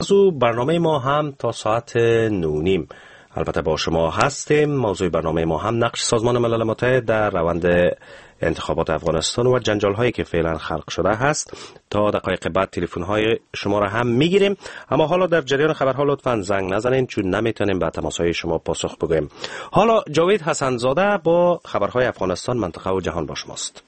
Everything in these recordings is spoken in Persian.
موضوع برنامه ما هم تا ساعت 9:30 البته با شما هستیم. موضوع برنامه ما هم نقش سازمان ملل متحد در روند انتخابات افغانستان و جنجال هایی که فعلا خلق شده هست. تا دقایق بعد تلفن های شما را هم میگیریم، اما حالا در جریان خبرها لطفاً زنگ نزنین چون نمیتونیم به تماس های شما پاسخ بگوییم. حالا جاوید حسن زاده با خبرهای افغانستان، منطقه و جهان با شماست.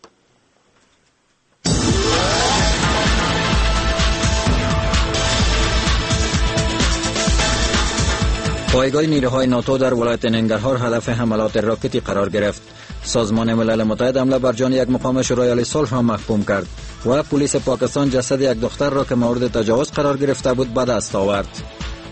پایگاه نیروهای ناتو در ولایت ننگرهار هدف حملات راکتی قرار گرفت. سازمان ملل متحد حمله بر جان یک مقام شورای عالی صلح را محکوم کرد و پلیس پاکستان جسد یک دختر را که مورد تجاوز قرار گرفته بود به دست آورد.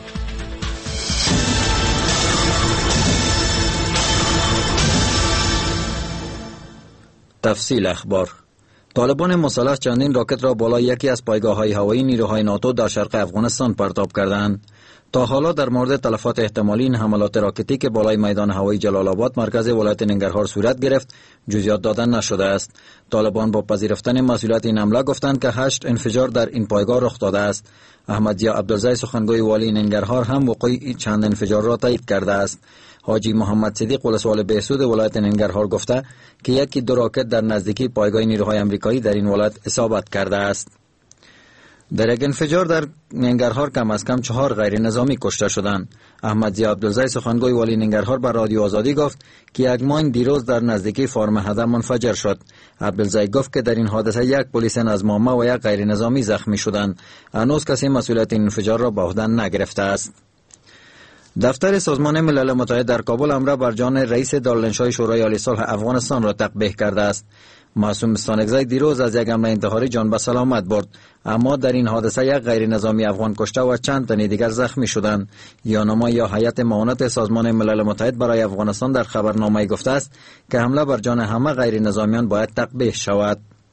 تفصیل اخبار. طالبان مسلح چندین راکت را بالای یکی از پایگاه‌های هوایی نیروهای ناتو در شرق افغانستان پرتاب کردند. تا حالا در مورد تلفات احتمالی این حملات راکتی که بالای میدان هوایی جلال آباد مرکز ولایت ننگرهار صورت گرفت جزئیات دادن نشده است. طالبان با پذیرفتن مسئولیت این حمله گفتند که 8 انفجار در این پایگاه رخ داده است. احمدضیا عبدالزی سخنگوی والی ننگرهار هم وقوع چند انفجار را تایید کرده است. حاجی محمد صدیق ولسوال بهسود ولایت ننگرهار گفته که یکی دو راکت در نزدیکی پایگاه نیروهای آمریکایی در این ولایت اصابت کرده است. در یک انفجار در ننگرهار کم از کم 4 غیر نظامی کشته شدند. احمدضیا عبدالزی سخنگوی والی ننگرهار بر رادیو آزادی گفت که یک ماین دیروز در نزدیکی فارم هده منفجر شد. عبدالزی گفت که در این حادثه یک پلیس نظام‌آمه و یک غیر نظامی زخمی شدند. هنوز کسی مسئولیت این انفجار را به عهده نگرفته است. دفتر سازمان ملل متحد در کابل حمله بر جان رئیس دارالانشای شورای عالی صلح افغانستان را تقبیح کرده است. معصوم استانکزی دیروز از یک حمله انتحاری جان به سلامت برد، اما در این حادثه یک غیر نظامی افغان کشته و چند تن دیگر زخمی شدند. یانما یا هیئت معاونت سازمان ملل متحد برای افغانستان در خبرنامه گفته است که حمله بر جان همه غیر نظامیان باید تقبیح شود.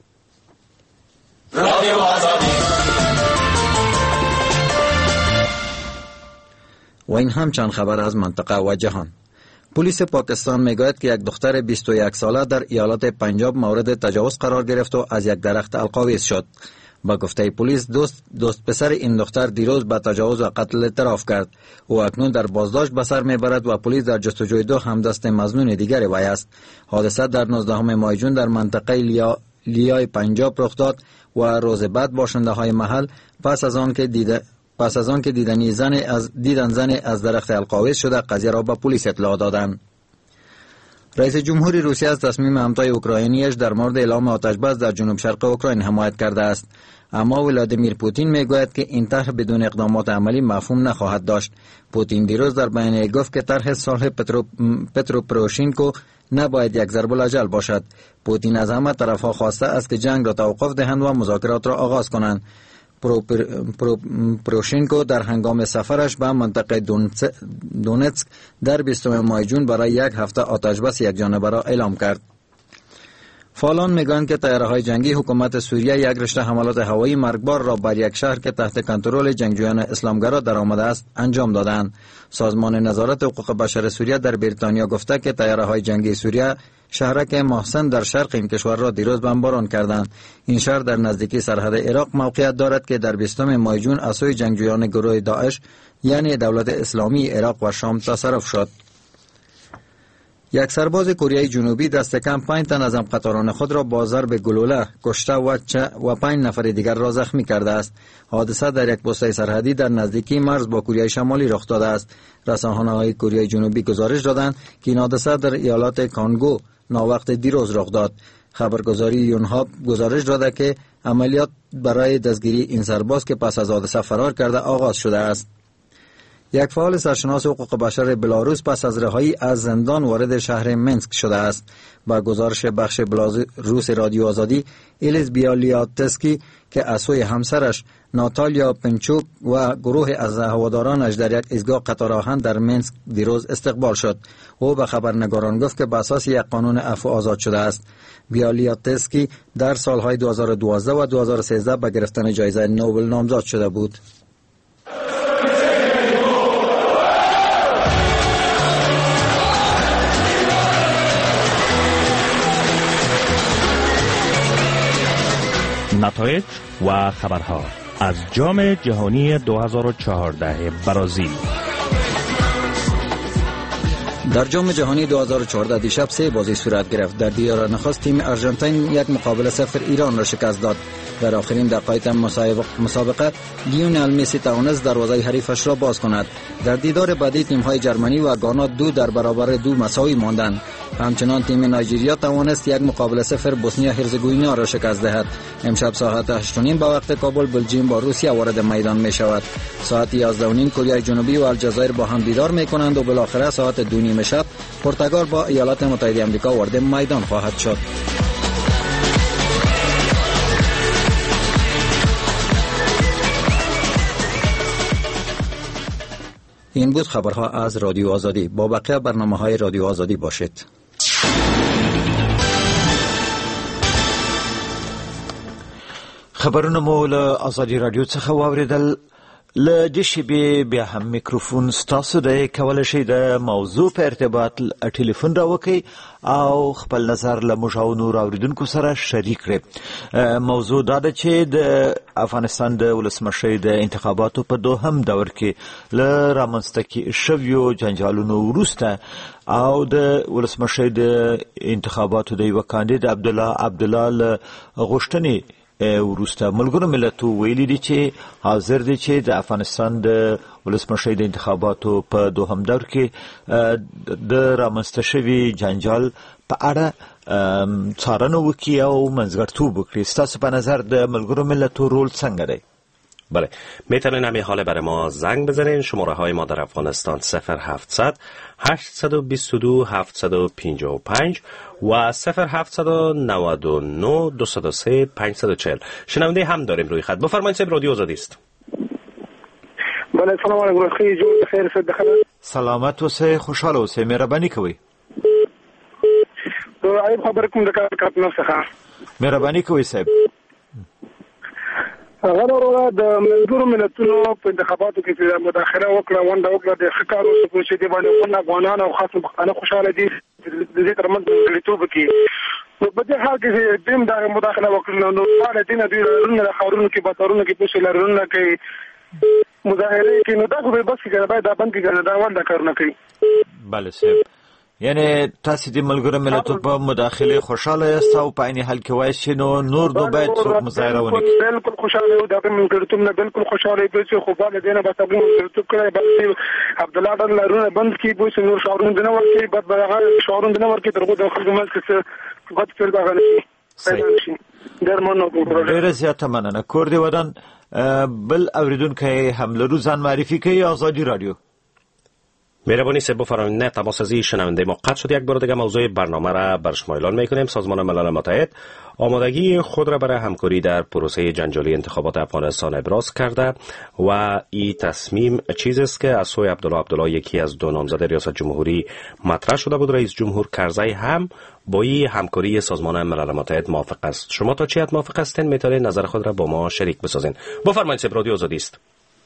و این هم چند خبر از منطقه و جهان. پلیس پاکستان میگوید که یک دختر 21 ساله در ایالت پنجاب مورد تجاوز قرار گرفت و از یک درخت القاویز شد. با گفته پلیس دوست پسر این دختر دیروز به تجاوز و قتل اعتراف کرد. او اکنون در بازداشت به سر میبرد و پلیس در جستجوی دو همدست مظنون دیگر وی است. حادثه در 19 ماه جون در منطقه لیای پنجاب رخ داد و روز بعد باشنده های محل پس از آن که دیدن زن از درخت القاویز شده قضیه را به پلیس اطلاع دادند. رئیس جمهوری روسیه از تصمیم همتای اوکراینیش در مورد اعلام آتش بس در جنوب شرق اوکراین حمایت کرده است، اما ولادیمیر پوتین میگوید که این طرح بدون اقدامات عملی مفهوم نخواهد داشت. پوتین دیروز در بیانیه گفت که طرح صلح پترو پروشینکو نباید یک ضرب الاجل باشد. پوتین از همه طرفها خواسته است که جنگ را توقف دهند و مذاکرات را آغاز کنند. پروشینکو در هنگام سفرش به منطقه دونتسک در 20 ماه جون برای یک هفته آتش بس یک جانبه را اعلام کرد. فعالان میگویند که طیاره‌های جنگی حکومت سوریه یک رشته حملات هوایی مرگبار را بر یک شهر که تحت کنترل جنگجویان اسلامگرا درآمده است انجام دادند. سازمان نظارت حقوق بشر سوریه در بریتانیا گفته که طیاره‌های جنگی سوریه شهرک محسن در شرق این کشور را دیروز بمباران کردند. این شهر در نزدیکی سرحد عراق موقعیت دارد که در 20 ماه جون از سوی جنگجویان گروه داعش یعنی دولت اسلامی عراق و شام تصرف شد. یک سرباز کره جنوبی دست کم 5 تن از همقطاران خود را با ضرب گلوله کشته و 5 نفر دیگر را زخمی کرده است. حادثه در یک پست سرحدی در نزدیکی مرز با کره شمالی رخ داده است. رسانه‌های کره جنوبی گزارش دادند که این حادثه در ایالت کانگو ناوقت دیروز رخ داد. خبرگزاری یونهاب گزارش داده که عملیات برای دستگیری این سرباز که پس از حادثه فرار کرده آغاز شده است. یک فعال سرشناس حقوق بشر بلاروس پس از رهایی از زندان وارد شهر منسک شده است. با گزارش بخش بلاروس رادیو آزادی، ایلیز بیالیاتسکی که از سوی همسرش ناتالیا پنچوک و گروه از هوادارانش در یک ایستگاه قطار آهن در منسک دیروز استقبال شد. او به خبرنگاران گفت که بر اساس یک قانون عفو آزاد شده است. بیالیاتسکی در سالهای 2012 و 2013 به گرفتن جایزه نوبل نامزد شده بود. نتایج و خبرها. از جام جهانی 2014 برزیل. در جام جهانی 2014 دیشب 3 بازی صورت گرفت. در دیدار نخست تیم آرژانتین 1-0 ایران را شکست داد. در آخرین دقایق مسابقه لیونل مسی توانست دروازه حریفش را باز کند. در دیدار بعدی تیم‌های جرمنی و گانا 2-2 مساوی ماندند. همچنان تیم نایجریا توانست 1-0 بوسنیا هرزگوینا را شکست دهد. امشب ساعت 8:30 به وقت کابل بلژیم با روسیه وارد میدان می شود. ساعت 11:30 کره جنوبی و الجزایر با هم دیدار می کنند و بالاخره ساعت 2:30 شب پرتغال با ایالات متحده آمریکا وارد میدان خواهد شد. این بود خبرها از رادیو آزادی. با بقیه برنامه‌های رادیو آزادی باشید. خبرونه مو له آزادی رادیو څخه واوریدل. له دې شیبې بیا هم میکروفون ستاسو دی، کولی شئ د موضوع په ارتباط ټلیفون راوکئ او خپل نظر له موږ او نورو اوریدونکو سره شریک کړئ. موضوع دا ده چې د افغانستان د ولسمشرۍ د انتخاباتو په دوهم دور کې له رامنځته شویو جنجالونو وروسته او د ولسمشرۍ د انتخاباتو د یوه کاندید عبدالله له غوښتنې وروسته ملګرو ملتو ویلي دي چې حاضر دي چې د افغانستان د ولسمشرۍ د انتخاباتو په دوهم دور کې د رامنځته شوي جنجال په اړه څارنه وکړي او منځګړیتوب وکړي. ستاسو په نظر د ملګرو ملتو رول څنګه دی؟ بله، میتونین همین حاله برای ما زنگ بزنین. شماره های ما در افغانستان 0700 822 755 و 0799 203 540. شنونده هم داریم روی خط. بفرمایید صاحب، رادیو آزادی است. بله، سلام علیکم. خیلی جور بخیر، صد بخیر. سلامت اوسئ، خوشحال اوسئ، مهرباني کوئ. عیب خبر کوم د کار څخه. مهرباني کوئ صاحب. هغه ورو د ملګرو ملتونو په انتخاباتو کې مداخله وکړه، ونده وکړه د ښکارو څخه چې دی باندې افغانان او خاص پښتانه خوشاله دي د دې ترمنځ غړیتوب کې. نو په دې حال کې دیم دا مداخله وکړه نو حاله دین دوی له خارونو کې باتارونو کې پوښتنه لرونه کوي مظاهره کې نو دا خو به بس کې باید دا بند کې دا ونده کارونه کوي. بله صاحب، یعنی تاسو د ملګرو ملتونو په مداخله خوشاله یاست او په عین حال کې وایي چې نور دو باید څوک مظاهره ونه کړي. بالکل خوشاله یو، دا ملګرتوب نه بالکل خوشاله یو چې خو باندې دینه بس ابو ملګرتوب کړی بس عبدالله ډن لرونه بند کی بو چې نور شاورون دنه ورکی بعد هغه شاورون دنه ورکی ترغه د خلکو مل کې څه وخت فعل باغنه شي درمنو کوو. ډیره زیاته مننه. کور دی ودان بل اوریدونکو هم لرو ځان معرفی کوي. آزادی رادیو. مهربانی صاحب بفرمایید. نه تماسازی شنونده ما قطع شد. یک بار دیگه موضوع برنامه را بر شما اعلان میکنیم. سازمان ملل متحد آمادگی خود را برای همکاری در پروسه جنجالی انتخابات افغانستان ابراز کرده و این تصمیم چیزی است که از سوی عبدالله یکی از دو نامزد ریاست جمهوری مطرح شده بود. رئیس جمهور کرزی هم با این همکاری سازمان ملل متحد موافق است. شما تا چه حد موافق هستین؟ میتونید نظر خود را با ما شریک بسازین. بفرمایید صاحب، رادیو آزادی است.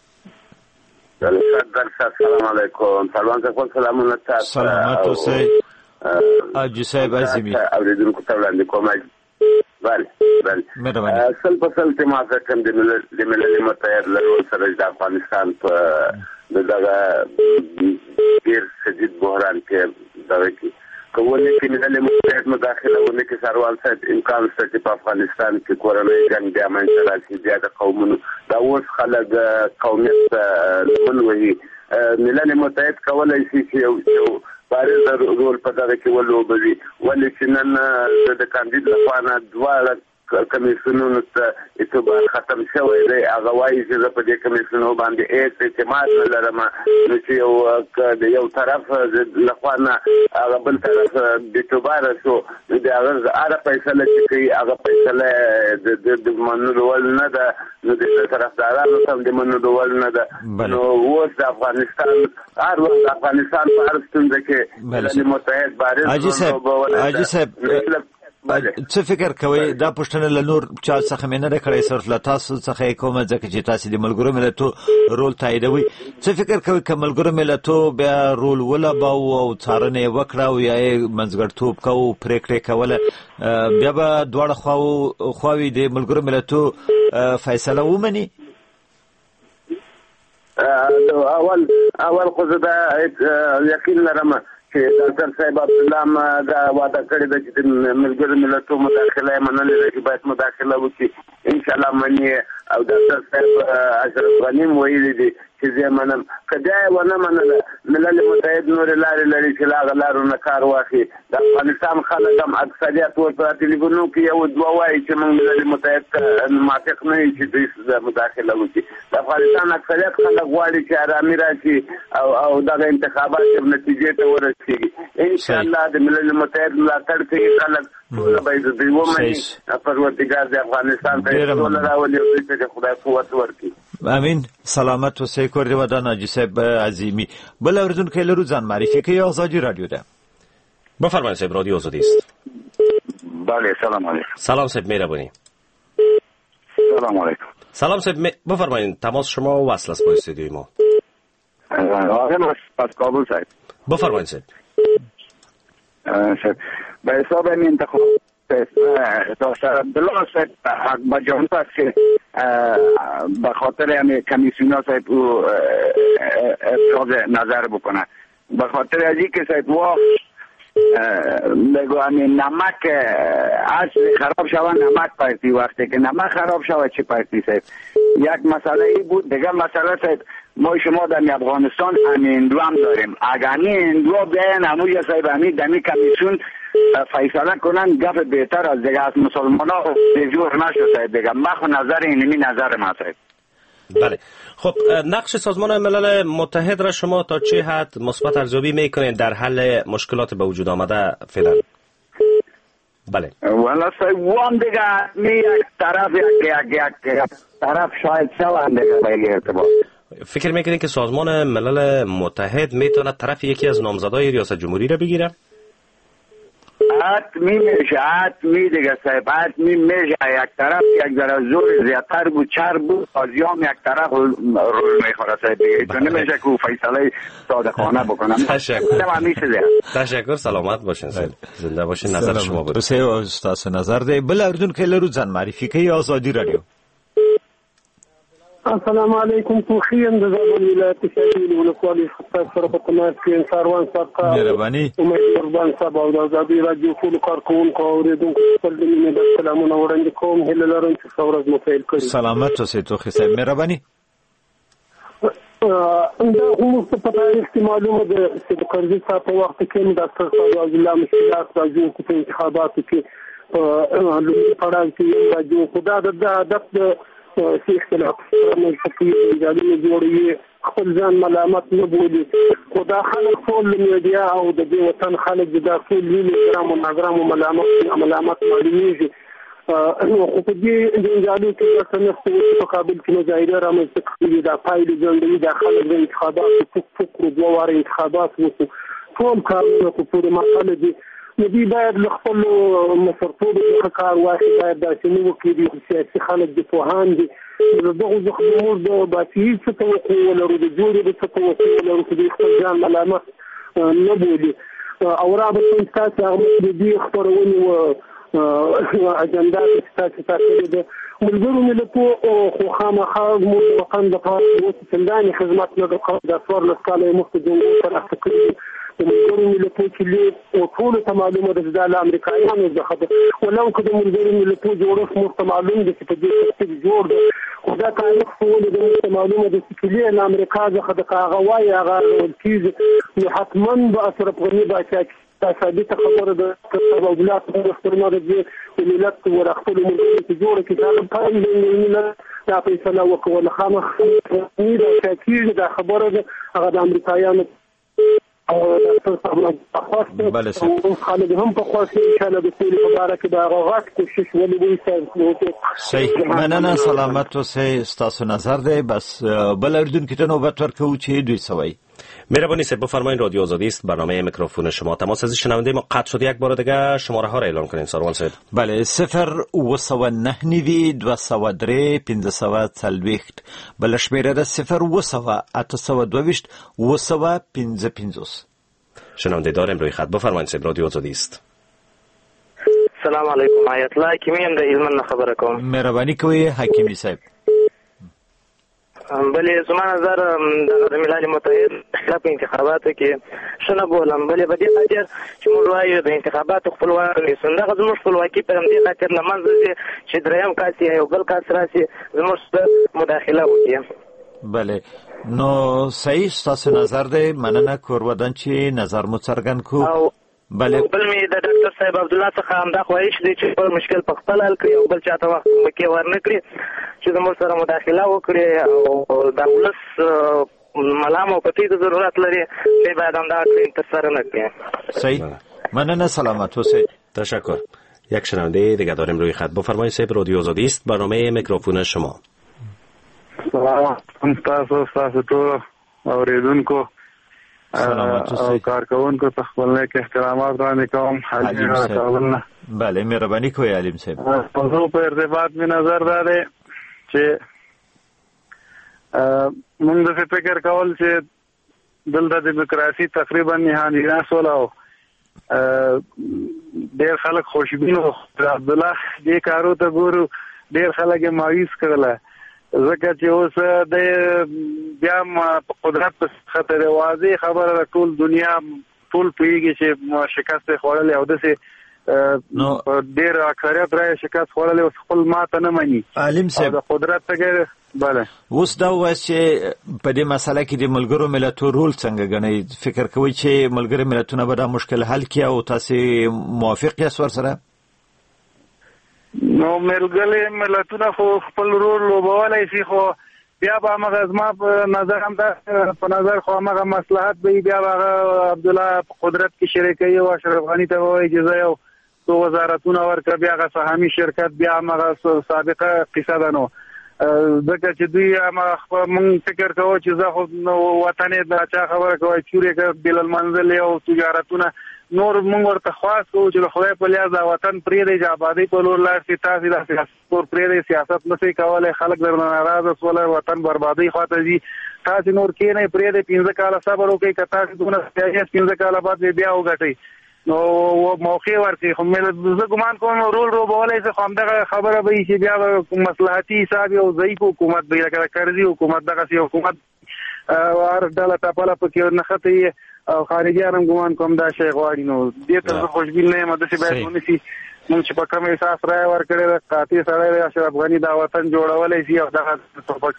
سلام علیکم. سلامونه تاسو. سلامت اوسئ. اجي صاحب عزیزي. اوریدونکو ته وړاندې کوم. بله مهرباني. سل په سل ته ما فکر د ملل متحد له رول سره د افغانستان په دغه ډیر شدید بحران کې دغه کې کومه کې ملل متحد مداخله ونه کې سروال صاحب امکان شته چې په افغانستان کې کورنۍ جنگ د امنیت راځي د قومونو دا اوس خلک قومیت لمن وهي. ملل متحد کولای شي چې یو بارز رول په دغه کې ولوبوي. ولې چې نن د کاندید لپاره دواړه کمیسیونونو ته اعتبار ختم شوی دی. هغه وایي چې په دې کمیسیونونو باندې اعتماد نه لرم، نو چې یو طرف لخوا نه هغه بل طرف اعتبار شو د هغه فیصله چې کوي هغه فیصله د منلو وړ نه ده، نو د طرفدارانو هم د منلو وړ نه ده. نو اوس د افغانستان هر وخت افغانستان په هر ستونزه کې ملل متحد بارز حاجي صاحب څه فکر کوي؟ دا پښتنه له نور چا څخه مې نه کړی، صرف له تاسو څخه کومه ځکه چې تاسو د ملګرو ملتو رول تاییدوي. څه فکر کوي که ملګرو ملتو بیا رول ولوباو او څارنه وکړه او یا منځګړیتوب کوو پریکړې کوله بیا به دواړه خواوې د ملګرو ملتو فیصله ومني؟ اول خو دا یقین لرم چې ډاکټر صاحب عبدالله ما دا وعده کړې ده چې د ملګرو ملتونو مداخله یې منلې ده چې باید مداخله وکړي ان شاء الله مني او ډاکټر صاحب اشرف غني ویلي دي چې زه منم که دا یې ونه منله ملل متحد نورې لارې لري چې له هغه لارو نه کار واخلي د افغانستان خلک هم اکثریت ورته ټلیفونونو کې یو دوه وایي چې موږ ملل متحد موافق نه یو چې دوی مداخله وکړي د افغانستان اکثریت خلک غواړي چې ارامي راشي او دغه انتخابات نتیجې ته ورسېږي ان شاء الله د ملل متحد ملاتړ کوي خلک ټول به د دوی ومني پروردګار د افغانستان ته ټول راولي او دوی ته خدای قوت ورکړي. امین. سلامت اوسئ. کور دې ودان حاجی صاحب عظیمی. بل اوریدونکو لرو ځان معرفي کوي. آزادی رادیو ده. بفرمایید صاحب، رادیو آزادی است. بله سلام علیکم. سلام صاحب، مهربانی. سلام علیکم. سلام صاحب، بفرمایید. تماس شما وصل است با استودیوی ما. آقای از کابل صاحب. بفرمایید صاحب. به حساب این انتخاب دکتر عبدالله صاحب اکبر جان است که به خاطر همین کمیسیون ها صاحب او ابراز نظر بکنه، به خاطر از این که صاحب وا بگو همین نمک اصل خراب شود نمک پرتی، وقتی که نمک خراب شود چه پرتی صاحب. یک مسئله ای بود. دیگه مسئله صاحب ما شما در افغانستان همین هندو هم داریم. اگر همین هندو بیاین همون صاحب همین دمی کمیسیون فیصله کنن گپ بهتر از دیگه از مسلمان ها جور نشد صاحب. دیگه مخو نظر اینمی نظر ما صاحب. بله. خب نقش سازمان ملل متحد را شما تا چه حد مثبت ارزیابی میکنید در حل مشکلات به وجود آمده فعلا؟ بله. والا صاحب وان دیگه می یک طرف شاید شوند دیگه به ارتباط. فکر میکنید که سازمان ملل متحد میتونه طرف یکی از نامزدای ریاست جمهوری را بگیره؟ حتمی میشه، حتمی دیگه صاحب، حتمی میشه. یک طرف یک ذره زور زیادتر بود، چر بود، بازیام یک طرف رول میخوره صاحب دیگه. تو نمیشه که فیصله صادقانه بکنم. تشکر. سلامت باشین صاحب. زنده باشین. نظر شما بود. بسیار استاد نظر ده. بل اردن که لرو زن معرفی کوي. آزادی رادیو. السلام علیکم. توخیم د زابل ولایت شهید ولسوالۍ خطر سره په تماس کې انصاروان صاحب مهرباني. امید قربان صاحب او د آزادي رادیو ټول کارکونکو او اوریدونکو خپل د مینې د سلامونه وړاندې کوم. هیله لرم چې ښه ورځ مو پیل کړئ. سلامت اوسئ. توخی صاحب مهرباني. دا موږ ته په تاریخ کې معلومه ده چې د کرزي صاحب په وخت کې ډاکټر صاحب عبدالله مشکلات راځي په انتخاباتو کې لومړي پړاو کې راځي. خدا د هدف سی اختلاف رامنځ ته کوي، جالي جوړوي، خپل ځان ملامت نه بولي. خو دا خلک ټول میډیا او د دې وطن خلک دا ټول ګرام او ناګرام ملامت معلومیږي. خو په دې جنجالو کې د سنستو په کابل کې مظاهره رامنځ ته کوي. دا پایلې ځندوي. دا خلک د انتخاباتو فکر دوه واره انتخابات وکړو، ټول کارونه په پوره مسله دي. نو دوی باید له خپلو مشرتوبو څخه کار واخلي. باید داسې نه وکړي. سیاسي خلک دي، پوهان دي. د دغو زخمونو د باسي څه توقع ولرو، د جوړې د څه توقع ولرو چې دوی خپل ځان ملامت نه بولي. او رابطه ستاسې هغه د دې خپرونې اجنډا چې تاسې ټاکلې ده ملګرو ملتو خو خامخا زموږ د وطن دپاره اوس چندانې خدمت نه ده کړی. دا څوارلس کاله یې مخکې جنګونو سره اخته کړي. د ملګرو ملتو چې لید او ټولو ته معلومه ده چې دا له امریکایانو څخه ده. ولو که د ملګرو ملتو جوړښت موږ ته معلوم ده چې په دې ترتیب جوړ ده، خو دا تاریخ ولې د موږ ته معلومه ده چې کلي له امریکا څخه ده. که هغه وایي هغه ارزول کېږي، نو حتما به اشرف غني باچا دا ثابته خبره ده چې دولت مخترمه ده د ملت ور خپل ملګرو ته جوړ کړي. دا پایله دا فیصله وکړه خامخ نه دا کېږي. دا خبره ده هغه د امریکایانو بله صاحب. خالد هم په خاصه ان شاء الله د ټول مبارک دا غاغات کوشش ولې وي. صحیح. مننه. سلامت اوسئ. ستاسو نظر ده. بس بل اردن کې ته نوبت ورکوو چې دوی سوي. مهربانی صاحب بفرمایید. رادیو آزادی است. برنامه میکروفون شما. تماس از شنونده ما قطع شد. یک بار دیگه شماره ها را اعلام کنین سروان صاحب. بله 0 203 540 بل شمیره ده 0 822 شنونده داریم روی خط. بفرمایید صاحب. رادیو آزادی است. سلام علیکم. آیت الله حکیمی هم د ایلمن خبره کوم. مهرباني کوي حکیمی صاحب. بلې زما نظر د ملل متحد خلاف انتخاباتو کې شنه بولم بلې په دې خاطر چې موږ وایو د انتخاباتو خپلواکي نیسو دغه زموږ خپلواکي په دې خاطر له منځه ځي چې دریم کاس یو بل کاس راشي زموږ مداخله وکړي. بله نو صحیح ستاسو نظر دی. مننه کورودن چې نظر مو څرګند کو. بله بل می د ډاکټر صاحب عبد الله څخه همدا خواهش دی چې په مشکل په خپل حل کړي او بل چاته وخت مکه ورنکړي چې زموږ سره مداخله وکړي او د ولس ملام او پتی د ضرورت لري چې باید هم دا انتصار نه کړي. صحیح. مننه سلامت اوسید. تشکر. یک شنونده دیگه داریم روی خط. بفرمایید صاحب رادیو آزادی است. برنامه میکروفون شما. سلام تاسو ټول اوریدونکو او کارکونکو ته خپل نیک احترامات وړاندې کوم. علیم صاحب بله مهرباني کوئ علیم صاحب. موضوع په ارتباط می نظر داره چې موږ د فکر کول چې دلته دیموکراسي تقریبا نهایي ناسول او ډېر خلک خوشبین او عبد الله دې کارو ته ګورو ډېر خلک مایوس کړل ځکه چې اوس د بیا په قدرت په خطر واضح خبره ټول دنیا ټول پیږي چې شکست خوړلې او دسه ډېر اکثریت راي شکست خوړلې او خپل ماته نه مانی. عالم صاحب د قدرت څخه بله اوس دا وایي چې په دې مسله کې د ملګرو ملتونو رول څنګه غني فکر کوي چې ملګرو ملتونو به دا مشکل حل کړي او تاسو موافق یاست ورسره؟ نو ملګرو ملتونو خو خپل رول لوبولای شي خو بیا به موږ زما په نظر هم دا په نظر خو موږ مصلحت به بیا عبد الله قدرت کې شریکي او اشرف غنی ته وایي اجازه یو تو وزارتونه ورکړه بیا غا سهامي شرکت بیا موږ سابقه قصه ده نو ځکه چې دوی موږ فکر کوو چې زه خو وطن د چا خبره کوي چورې کې بل المنزل او تجارتونه نور موږ ورته خاص کوو چې خدای په لیاز وطن پرې دی آبادی په لور لاړ شي تاسو د سیاست پرې دی سیاست نشي کولای خلک درنه ناراضه سول وطن بربادي خاطر دي تاسو نور کې نه پرې دی 15 کال صبر وکړئ کته دونه 15 کال بعد بیا وګټئ نو موقع ورته خو مې زه ګمان کوم رول روبولای څه خو همدغه خبره به چې بیا مصلحتي حساب او ضعیف حکومت به لکه کرزي حکومت دغه سي حکومت ور ډاله ټاپله پکې نه خطي او خارجيان هم ګمان کوم دا شی غواړي نو دې ته خوشبین نه مده سي باید ونسي موږ چې په کوم احساس راي ورکړل قاطع سره اشرف غنی دا وطن جوړولای شي او دغه توفق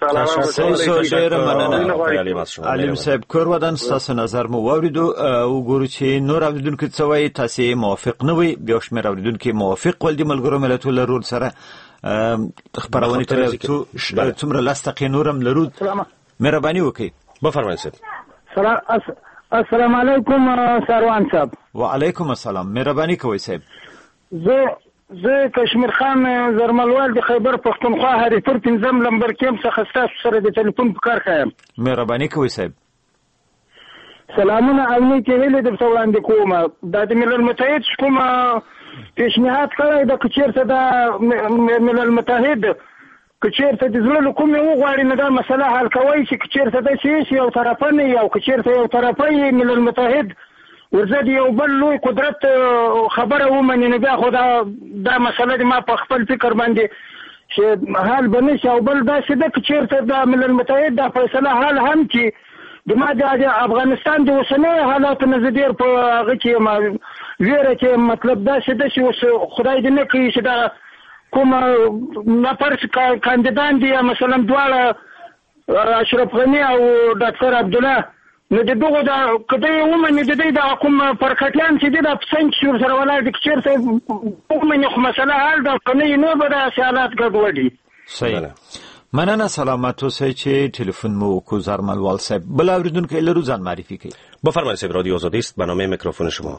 سلام علیم صاحب کورودن تاسو نظر مو وریدو او ګورو چې نور اوریدونکو څه وایي تاسو موافق نه وي بیا شمیر اوریدونکو موافق ول دي ملګرو ملتونو رول سره خبرونه تر څومره لاستقې نورم لرو مهرباني وکړئ. بفرمایئ. السلام علیکم سروان صاحب. وعلیکم السلام. مهرباني کوئ صاحب. زه کشمیر خان زرملوال د خیبر پښتونخوا هریپور 5 نمبر کېم څخه تاسو سره د ټلیفون په کار خایم. مهرباني کوئ صاحب. سلامونه او نیکه ویلې د وړاندې کوم د ملل متحد کوم پیشنهاد کړی د کچیرته د ملل متحد کچیرته د زړه کوم یو غواړي نه دا مسله حل کوي چې کچیرته د شي یو طرفه نه یو کچیرته یو طرفه ملل متحد ورزه یو بل لوی قدرت خبره ومني نه بیا خو دا مسله ما په خپل فکر باندې چې حل بنشي او بل دا چې د کچیرته د ملل متحد د فیصله حل هم چې د افغانستان د اوسنۍ حالات نه زدير په هغه کې ما ویره چې مطلب دا چې د خدای دې نه کوي چې دا کوم نفر کاندیدان دي مثلا دواړه اشرف غنی او ډاکټر عبد الله نو دغه دا کله ومني د دې د کوم پرکټیان چې د افسنګ شور سره ولای د چیرته ومني خو مسله حل د قنې نو به د حالات ګډوډي. صحیح. مننه سلامت اوسئ چې ټلیفون مو کو زرملوال صاحب. بل اوریدونکو لرو ځان معرفي کړئ. بفرمایید صاحب رادیو آزادی است. برنامه میکروفون شما.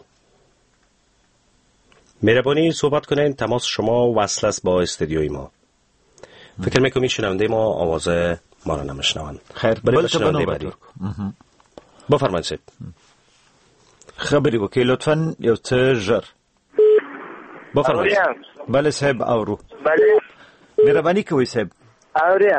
مهربانی صحبت کنین. تماس شما وصل است با استودیوی ما. فکر میکنید شنونده ما آواز ما را نمیشنوند. خیر بل شنونده بعدی. بفرمایید صاحب. خبری وکړئ لطفاً یو څه ژر. بفرمایید. بله صاحب اورو. بله. مهرباني کوئ صاحب. اوریا.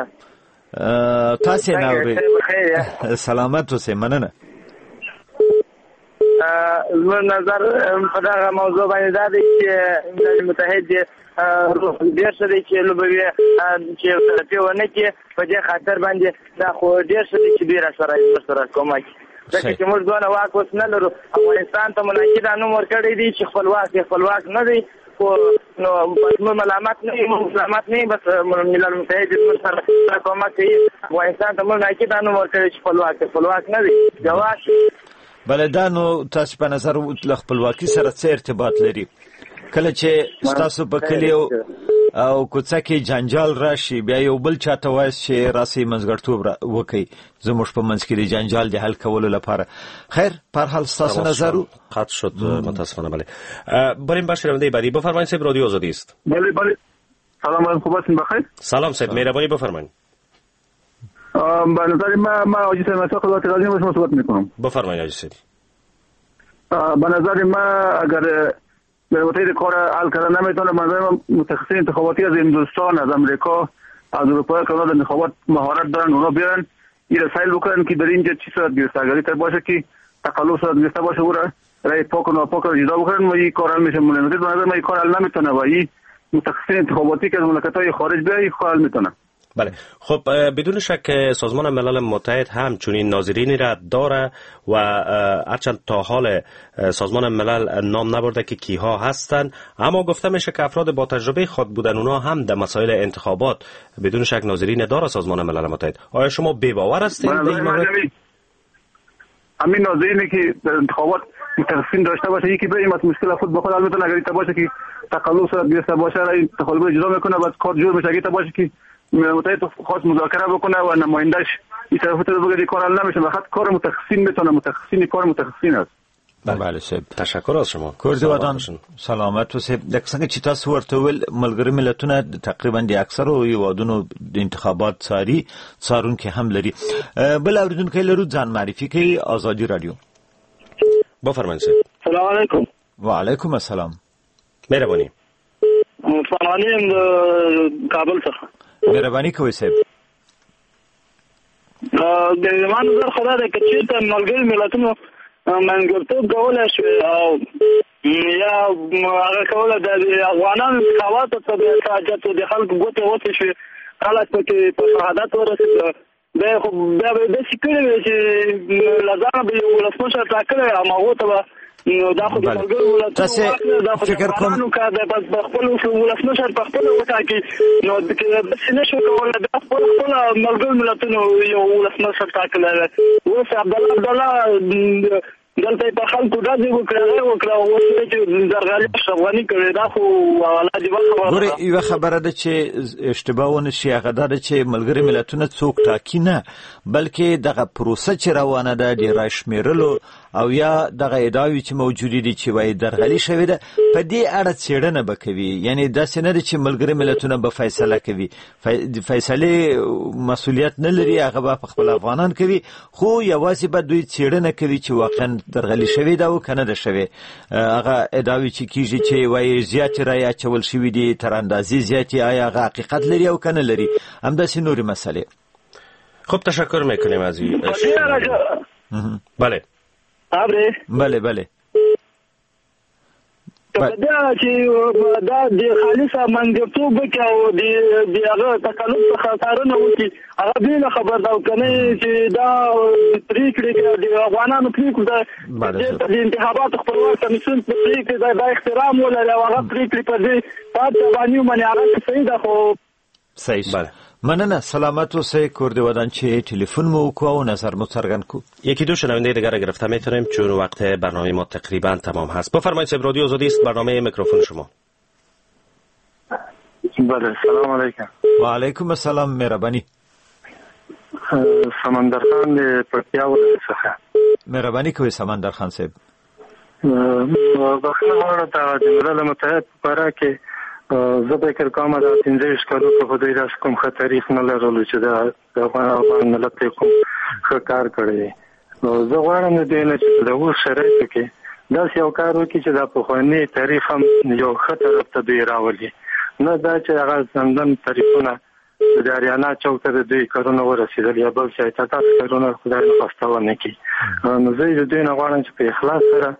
تاسو نه اورئ. سلامت اوسئ. مننه. زموږ نظر په دغه موضوع باندې دا دی چې ملل متحد ډېر څه دی چې لوبوي چې ترفیع ونه کړي په دې خاطر باندې دا خو ډېر څه دی چې دوی راسره کومک ځکه چې موږ دونه واک اوس نه لرو. افغانستان ته ملایکي دا نوم ورکړی دی چې خپلواک نه دی خو نو موږ ملامت نه یو بس ملل متحد موږ سره کومک کوي. افغانستان ته ملایکي دا نوم ورکړی چې خپلواک نه دی جواز. بله دا نو تاسو په نظر له خپلواکي سره څه ارتباط لري؟ کله چې تاسو په کلی او کوڅه کې جنجال راشي بیا یو بل چاته وایي چې راسي منځګړتوب وکړي زموږ په منځ کې د جنجال د حل کولو لپاره. خیر پر حال تاسو نظر قطع شد متاسفانه. بله بریم با شنونده بعدی. بفرمایید صاحب رادیو آزادی است. بله سلام علیکم. خوب هستین بخیر؟ سلام صاحب مهربانی بفرمایید. به نظر من حاجی صاحب مسئله خدمات قاضی ما صحبت میکنم. بفرمایید حاجی صاحب. به نظر من اگر متحد کار حل کردن نمیتونه، من متخصصین انتخاباتی از هندوستان، از امریکا، از اروپا که اونا در انتخابات مهارت دارن اونا بیارن این رسائل بکنن که در اینجا چی صورت گرفته. اگر این باشه که تقلب صورت گرفته باشه او را رای پاک و ناپاک را جدا بکنن و این کار حل میشه. متحد به نظر من این کار حل نمیتونه و این متخصصین انتخاباتی که از مملکت‌های خارج بیاید حل میتونه. بله خب بدون شک سازمان ملل متحد هم چنین ناظرینی را داره و هرچند تا حال سازمان ملل نام نبرده که کیها هستند، اما گفته میشه که افراد با تجربه خود بودن اونا هم در مسائل انتخابات بدون شک ناظرین داره سازمان ملل متحد. آیا شما بی‌باور هستید در این مورد؟ همین ناظرینی که در انتخابات متخصصین داشته باشه یکی به این مشکل خود به خود حل میتونه. اگر این باشه که تقلب صورت گرفته باشه این تقلب جدا میکنه بعد کار جور میشه. اگه باشه که متحد خاص مذاکره بکنه و نمایندهش این طرف رو بگه کار حل نمیشه. فقط کار متخصصین میتونه. متخصصین کار متخصصین است. بله صاحب تشکر از شما. کوردی ودان سلامت اوسئ. د څنګه چې تاسو ورته ول ملګری ملتونه تقریبا د اکثرو هیوادونو د انتخابات څارونکي هم لري. بل اوریدونکو لرو ځان معرفي کوي. آزادی رادیو. بفرمایئ. سلام علیکم. و علیکم السلام. مهربانی. فرمانیم کابل څخه. مهرباني کوئ صاحب. د زما نظر خدا ده چې ته ملګری ملتونو منګورتوب کولای شي او یا هغه کولای د افغانانو انتخاباتو ته د حاجت د خلکو ګوته وته شي خلک په شهادت ورسېږي. دا خو بیا به د سکرې چې لازم به یو ولسمشر ټاکلی هغه ته نو دا خو د ملګرو تاسو فکر کوم نو کا د خپل ولسمشر په خپل وټاکي نو د څه نشو کولای د خپل ملګرو ملتونو یو ولسمشر ټاکلی اوس عبد الله دلته په خلکو راځي وکړه او چې درغلي افغاني کړي دا خو ولادي خبره. ګوره یو خبره ده چې اشتباه ونه شي هغه ده چې ملګری ملتونه څوک ټاکي نه بلکې دغه پروسه چې روانه ده د راشمیرلو او یا دغه ادعاوی چې موجودی دي چې وایي درغلي شوې ده په دې اړه څېړنه به کوي. یعنی داسې نه ده چې ملګری ملتونه به فیصله کوي. فیصله مسؤلیت نه لري هغه به په خپل افغانان کوي خو یوازې به دوی څېړنه کوي چې واقعا درغلي شوې ده او کنه ده شوې. هغه ادعاوی چې کیږي چې وایي زیات رای اچول شوې دي تر اندازې زیاتې آیا هغه حقیقت لري او کنه لري همداسې نورې مسئلې. خب تشکر میکنیم از این. بله بله دا چې دا د خالصه منګورتوب کې او د هغه تکلف څخه کارونه وکړي هغه به خبر دا کنه چې دا پریکړې د افغانانو پریکړه د انتخابات خپلواک کمیسیون پریکړه د احترام ولري او هغه پریکړې په دې پاتې باندې باندې هغه صحیح ده خو صحیح. بله مننه. سلامت اوسئ. کوردی ودان چې تلفن مو وکړو او نظر مو څرګند کو. یکی دو شنونده دیگر گرفته میتونیم چون وقت برنامه ما تقریبا تمام هست. بفرمایید صاحب رادیو آزادی است. برنامه میکروفون شما. بله سلام علیکم. و علیکم السلام. مهربانی. سمندر خان د پکتیا څخه. مهربانی کوئ سمندر خان صاحب. بخښنه غواړم د ملل متحد لپاره کې زه فکر کوم دا 15 کالو په خدای داس کوم تاریخ نه لرلو چې د افغان ملت کوم کار کړی. زه غواړم د دې نه چې د اوس شرایطو کې دا یو کار وکړي چې د پخوانی تاریخ هم یو خطر ته دی راولي نه دا چې هغه زندان تاریخونه د اریانا چوک ته د دوی کارونه ورسېدل یا بل څه تاسو کارونه خدای نه پښتو نه کی. نو زه د دې نه غواړم چې په اخلاص سره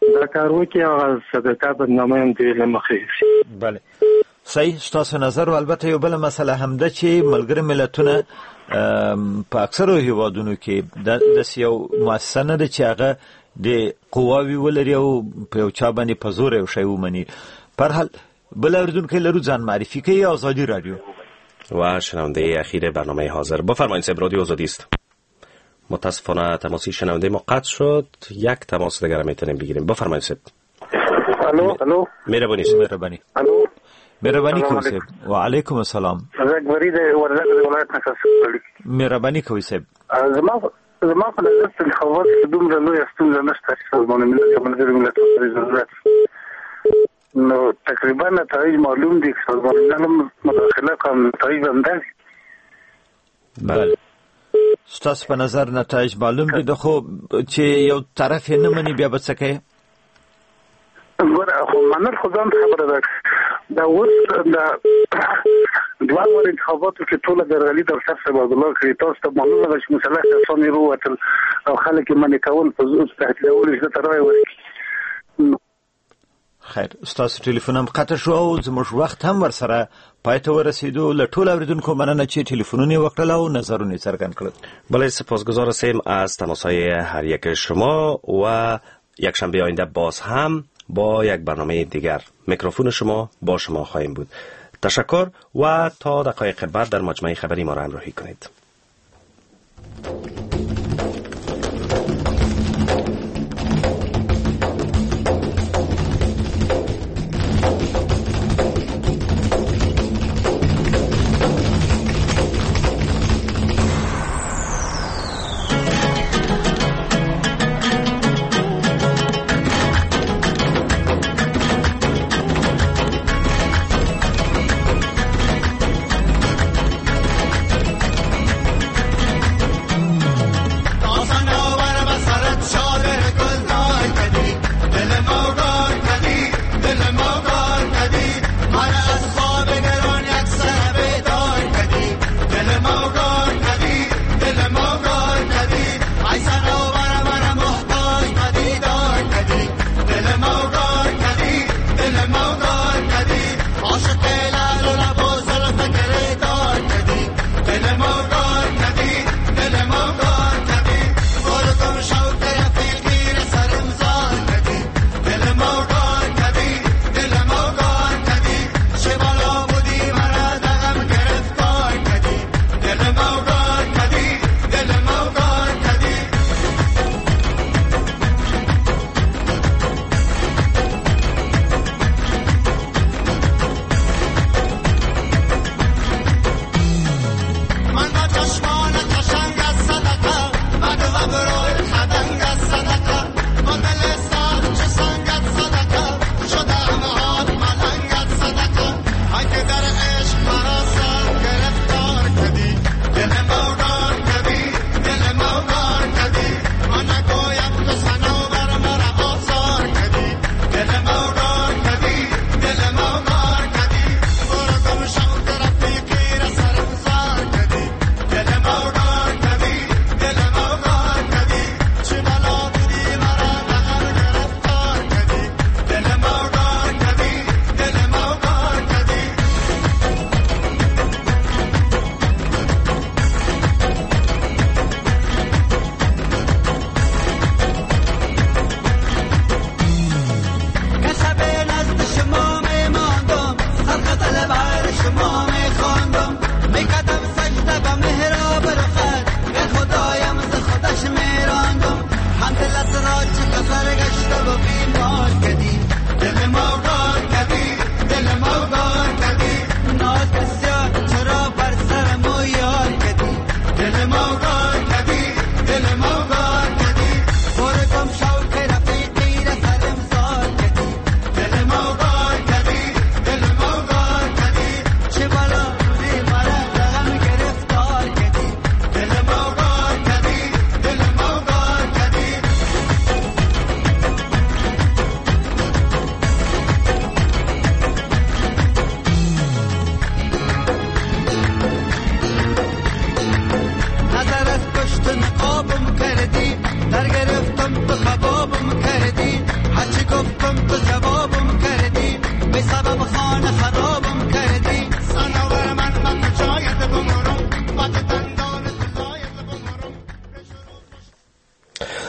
دا کار وکړي او صدقه بدنامي هم دې له مخې. بله صحیح ستاسو نظر. البته یو بل مسله هم ده چې ملګري ملتونه په اکثرو هیوادونو کې د یو مؤسسه نه ده چې هغه د قواوي ولري او په یو چا باندې په زور یو شی ومني. پر حال بل اردوونکی لرو ځان معرفی کوي. آزادی رادیو و شنونده اخیر برنامه حاضر. بفرمایید صاحب، رادیو آزادی است. متاسفانه تماسی شنونده ما قطع شد. یک تماس دیگر میتونیم بگیریم. بفرمایید صاحب. الو مهربانی الو مهربانی کوي صاحب. وعلیکم السلام. زه غوړې د ولایت نه تاسو مهربانی کوي صاحب. زما په نظر چې خبر دومره لوی ستونزه نشته چې سازمان ملل ملګري ملتونو ضرورت نو تقریبا نتایج معلوم دي. سازمان ملل مداخله کوم نتایج هم ده. بله ستاسو په نظر نتایج معلوم دي، خو چې یو طرف نه مني بیا به څه کوي؟ ګوره خو منل خو ځان خبره ده. دا اوس د دوه انتخاباتو چې ټوله درغلي د استاد صاحب عبدالله کړي، تاسو ته معلومه ده چې مسلح کسان یې ووتل او خلک یې منې کول په زور تهدیدول چې ته رایې ورکړي. خیر ستاسو ټلیفون هم قطع شو او زموږ وخت هم ورسره پای ته ورسیدو. له ټولو اوریدونکو مننه چې ټلیفونونه وکړل او نظرونه څرګند کړل. بله سپاسگزار هستیم از تماسهای هر یک شما و یک شنبه آینده باز هم با یک برنامه دیگر میکروفون شما با شما خواهیم بود. تشکر و تا دقایق بعد در مجمع خبری ما را همراهی کنید.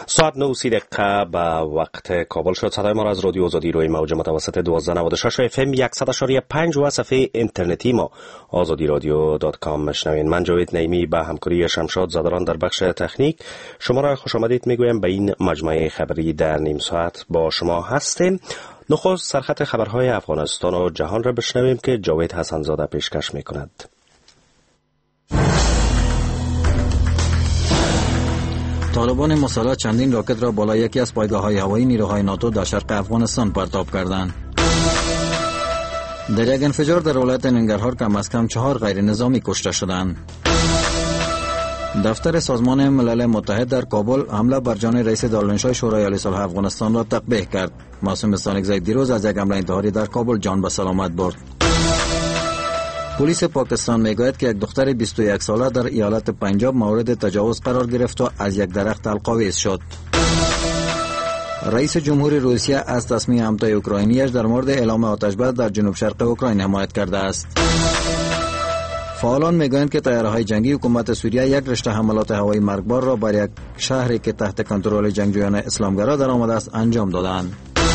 ساعت 9:30 به وقت کابل شد. صدای ما را از رادیو آزادی روی موج متوسط 1296 FM 100.5 و صفحه اینترنتی ما azadiradyo.com مشنوین. من جاوید نعیمی به همکاری شمشاد زادران در بخش تکنیک شما را خوش آمدید میگویم به این مجموعه خبری در نیم ساعت با شما هستیم. نخست سرخط خبرهای افغانستان و جهان را بشنویم که جاوید حسن زاده پیشکش میکند. طالبان مسلح چندین راکت را بالای یکی از پایگاه‌های هوایی نیروهای ناتو در شرق افغانستان پرتاب کردند. در یک انفجار در ولایت ننگرهار کم از کم 4 غیر نظامی کشته شدند. دفتر سازمان ملل متحد در کابل حمله بر جان رئیس دارالانشای شورای عالی صلح افغانستان را تقبیح کرد. معصوم استانکزی دیروز از یک حمله انتحاری در کابل جان به سلامت برد. پلیس پاکستان میگوید که یک دختر 21 ساله در ایالت پنجاب مورد تجاوز قرار گرفت و از یک درخت القاویز شد. رئیس جمهور روسیه از تصمیم همتای اوکراینیش در مورد اعلام آتش بس در جنوب شرق اوکراین حمایت کرده است. فعالان میگویند که طیاره‌های جنگی حکومت سوریه یک رشته حملات هوایی مرگبار را بر یک شهری که تحت کنترل جنگجویان اسلامگرا درآمده است انجام دادند.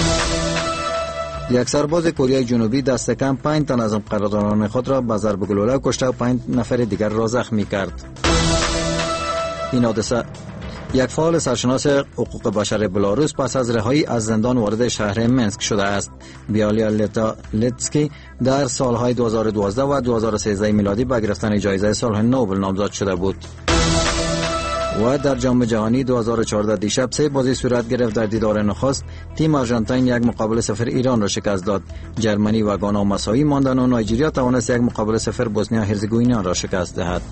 یک سرباز کره جنوبی دست کم 5 تن از قراردادان خود را به ضرب گلوله کشته و 5 نفر دیگر را زخمی کرد. این حادثه یک فعال سرشناس حقوق بشر بلاروس پس از رهایی از زندان وارد شهر منسک شده است. بیالیا لتسکی در سالهای 2012 و 2013 میلادی به گرفتن جایزه صلح نوبل نامزد شده بود. و در جام جهانی 2014 دیشب 3 بازی صورت گرفت. در دیدار نخست تیم آرژانتین 1-0 ایران را شکست داد. جرمنی و گانا مساوی ماندند و نایجریا توانست 1-0 بوسنیا هرزگوینیا را شکست دهد.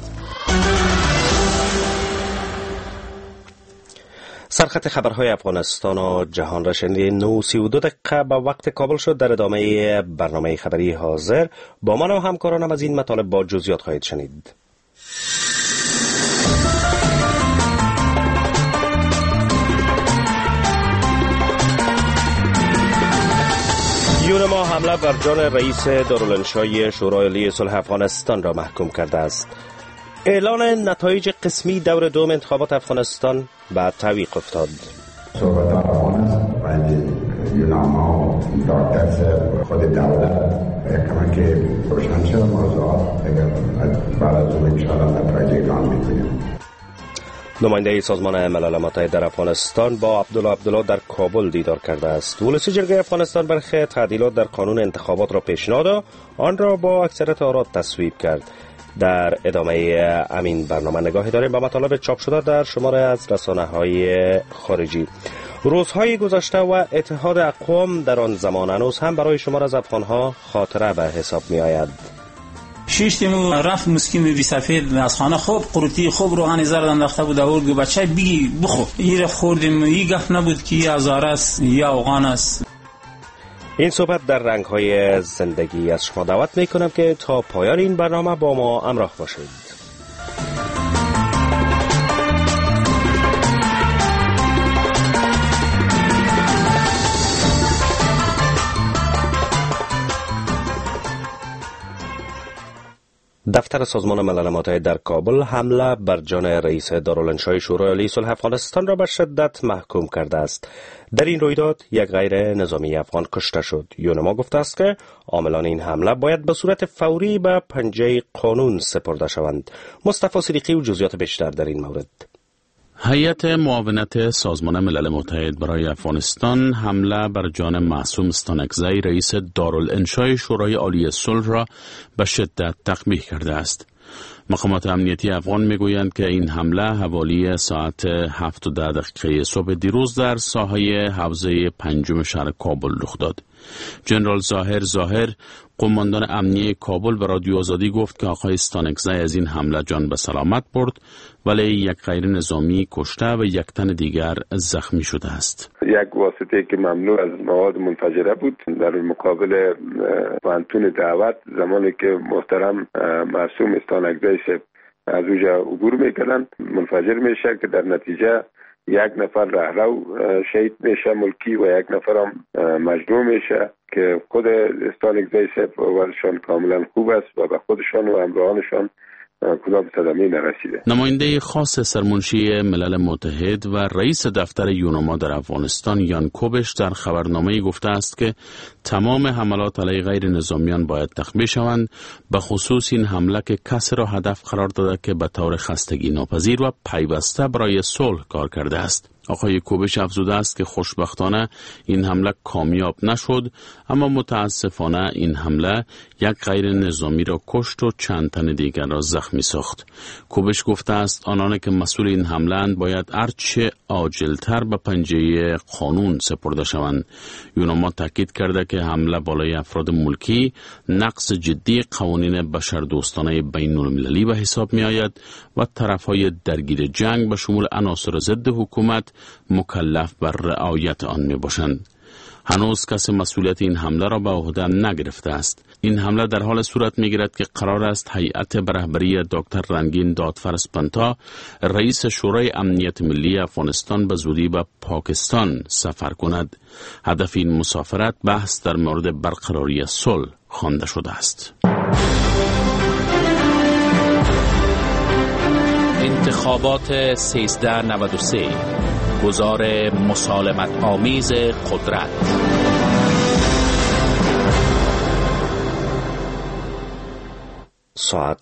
سرخط خبرهای افغانستان و جهان را شنیدید. 9:32 به وقت کابل شد. در ادامه برنامه خبری حاضر با من و همکارانم از این مطالب با جزئیات خواهید شنید. یونما حمله بر جان رئیس دارالانشای شورای عالی صلح افغانستان را محکوم کرده است. اعلان نتایج قسمی دور دوم انتخابات افغانستان به تعویق افتاد. صحبت آن است و یونما دکتر خود دولت کمک روشن شد موضوعات اگر بعد از اون انشاءالله نتایج اعلان میکنیم. نماینده سازمان ملل متحد در افغانستان با عبدالله در کابل دیدار کرده است. ولسی جرگه افغانستان برخی تعدیلات در قانون انتخابات را پیشنهاد و آن را با اکثریت آرا تصویب کرد. در ادامه همین برنامه نگاهی داریم به مطالب چاپ شده در شماره از رسانه‌های خارجی. روزهای گذشته و اتحاد اقوام در آن زمان هنوز هم برای شمار از افغانها خاطره به حساب می آید. شیشتیم رفت مسکین بی سفید از خانه خوب قروتی خوب روحانی زرد انداخته بود و گفت بچه بگی بخو این خوردیم. این گفت نبود که یا هزار است یا افغان است. این صحبت در رنگ‌های زندگی از شما دعوت می‌کنم که تا پایان این برنامه با ما همراه باشید. دفتر سازمان ملل متحد در کابل حمله بر جان رئیس دارالانشای شورای عالی صلح افغانستان را به شدت محکوم کرده است. در این رویداد یک غیر نظامی افغان کشته شد. یونما گفته است که عاملان این حمله باید به صورت فوری به پنجه قانون سپرده شوند. مصطفی صدیقی و جزئیات بیشتر در این مورد. هیئت معاونت سازمان ملل متحد برای افغانستان حمله بر جان معصوم استانکزی رئیس دارالانشای شورای عالی صلح را به شدت تقبیح کرده است. مقامات امنیتی افغان میگویند که این حمله حوالی ساعت 7:10 صبح دیروز در ساحه حوزه 5 شهر کابل رخ داد. جنرال ظاهر قماندان امنیتی کابل به رادیو آزادی گفت که آقای استانکزی از این حمله جان به سلامت برد ولی یک غیر نظامی کشته و یک تن دیگر زخمی شده است. یک واسطه که مملو از مواد منفجره بود در مقابل پانتون دعوت زمانی که محترم معصوم استانکزی از اونجا عبور میکنن منفجر میشه که در نتیجه یک نفر رهرو شهید میشه ملکی و یک نفر هم مجروح میشه که خود استانکزی وضعشان کاملا خوب است و به خودشان و همراهانشان کدام صدمه نرسیده. نماینده خاص سرمنشی ملل متحد و رئیس دفتر یونما در افغانستان یان کوبش در خبرنامه‌ای گفته است که تمام حملات علیه غیر نظامیان باید تخلیه شوند، به خصوص این حمله که کسی را هدف قرار داده که به طور خستگی ناپذیر و پیوسته برای صلح کار کرده است. آقای کوبش افزوده است که خوشبختانه این حمله کامیاب نشد، اما متاسفانه این حمله یک غیر نظامی را کشت و چند تن دیگر را زخمی ساخت. کوبش گفته است آنان که مسئول این حمله اند باید هرچه عاجلتر به پنجه قانون سپرده شوند. یونما تاکید کرده که حمله بالای افراد ملکی نقض جدی قوانین بشردوستانه بین المللی به حساب می آید و طرفهای درگیر جنگ به شمول عناصر ضد حکومت مکلف بر رعایت آن می باشند. هنوز کسی مسئولیت این حمله را به عهده نگرفته است. این حمله در حال صورت می گیرد که قرار است هیئت به رهبری دکتر رنگین دادفرس پنتا، رئیس شورای امنیت ملی افغانستان، به زودی به پاکستان سفر کند. هدف این مسافرت بحث در مورد برقراری صلح خوانده شده است. انتخابات 1393 گزار مسالمت آمیز قدرت. ساعت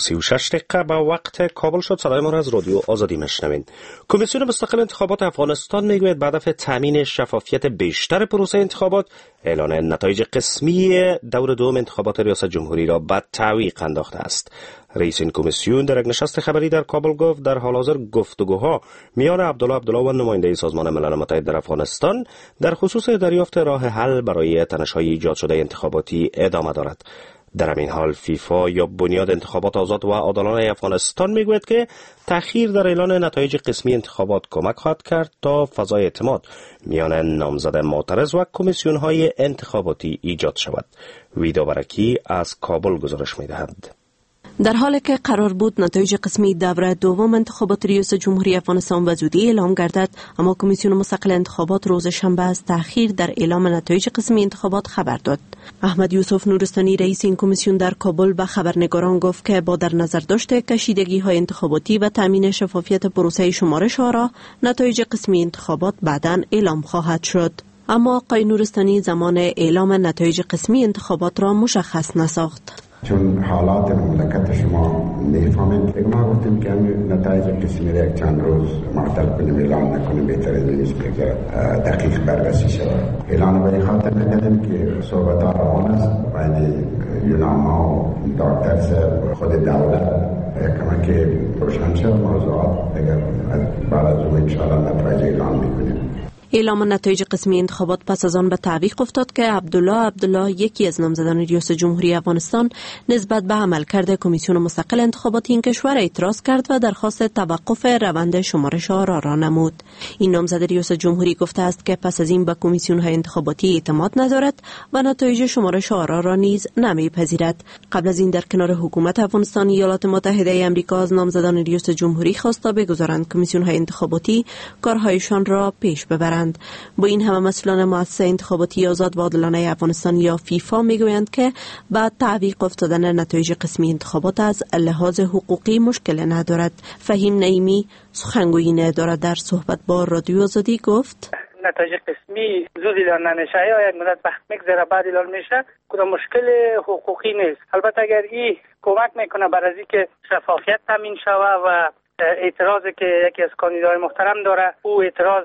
9:36 به وقت کابل شد. صدای ما را از رادیو آزادی میشنوین. کمیسیون مستقل انتخابات افغانستان میگوید به هدف تامین شفافیت بیشتر پروسه انتخابات، اعلان نتایج قسمی دور دوم انتخابات ریاست جمهوری را به تعویق انداخته است. رئیس این کمیسیون در یک نشست خبری در کابل گفت در حال حاضر گفتگوها میان عبدالله و نماینده سازمان ملل متحد در افغانستان در خصوص دریافت راه حل برای تنش‌های ایجاد شده انتخاباتی ادامه دارد. در همین حال فیفا یا بنیاد انتخابات آزاد و عادلانه افغانستان میگوید که تأخیر در اعلان نتایج قسمی انتخابات کمک خواهد کرد تا فضای اعتماد میان نامزد معترض و کمیسیون‌های انتخاباتی ایجاد شود. ویدا برکی از کابل گزارش می‌دهد. در حالی که قرار بود نتایج قسمی دوره دوم انتخابات ریاست جمهوری افغانستان به زودی اعلام گردد، اما کمیسیون مستقل انتخابات روز شنبه از تأخیر در اعلام نتایج قسمی انتخابات خبر داد. احمد یوسف نورستانی رئیس این کمیسیون در کابل به خبرنگاران گفت که با در نظر داشت کشیدگی‌های انتخاباتی و تامین شفافیت پروسه شمارش آرا، نتایج قسمی انتخابات بعداً اعلام خواهد شد. اما آقای نورستانی زمان اعلام نتایج قسمی انتخابات را مشخص نساخت. چون حالات مملکت شما میفهمید، ما گفتیم که نتایج قسمی را یک چند روز معطل کنیم، اعلان نکنیم، بهتر نیست که دقیق بررسی شود. اعلان به این خاطر نکردیم که صحبت ها روان است بین یونما و دکتر صاحب خود دولت کمک روشن شد موضوعات اگر بعد از اون انشاءالله نتایج اعلان میکنیم. اعلام نتایج قسمی انتخابات پس از آن به تعویق افتاد که عبدالله یکی از نامزدان ریاست جمهوری افغانستان نسبت به عملکرد کمیسیون مستقل انتخابات این کشور اعتراض کرد و درخواست توقف روند شمارش آرا را نمود. این نامزد ریاست جمهوری گفته است که پس از این به کمیسیون های انتخاباتی اعتماد ندارد و نتایج شمارش آرا را نیز نمیپذیرد. قبل از این در کنار حکومت افغانستان ایالات متحده آمریکا از نامزدان ریاست جمهوری خواست تا بگذارند کمیسیون های انتخاباتی کارهایشان را پیش ببرند. با این همه مسئولان مؤسسه انتخاباتی آزاد و عادلانه افغانستان یا فیفا میگویند که بعد تعویق افتادن نتایج قسمی انتخابات از لحاظ حقوقی مشکل ندارد. فهیم نعیمی سخنگوی ندارد در صحبت با رادیو آزادی گفت نتایج قسمی زودی اعلان نمیشه یا یک مدت وقت میگذره بعد اعلان میشه، کدام مشکل حقوقی نیست. البته اگر این کمک میکنه برای اینکه شفافیت تامین شود و اعتراضی که یکی از کاندیدای محترم داره او اعتراض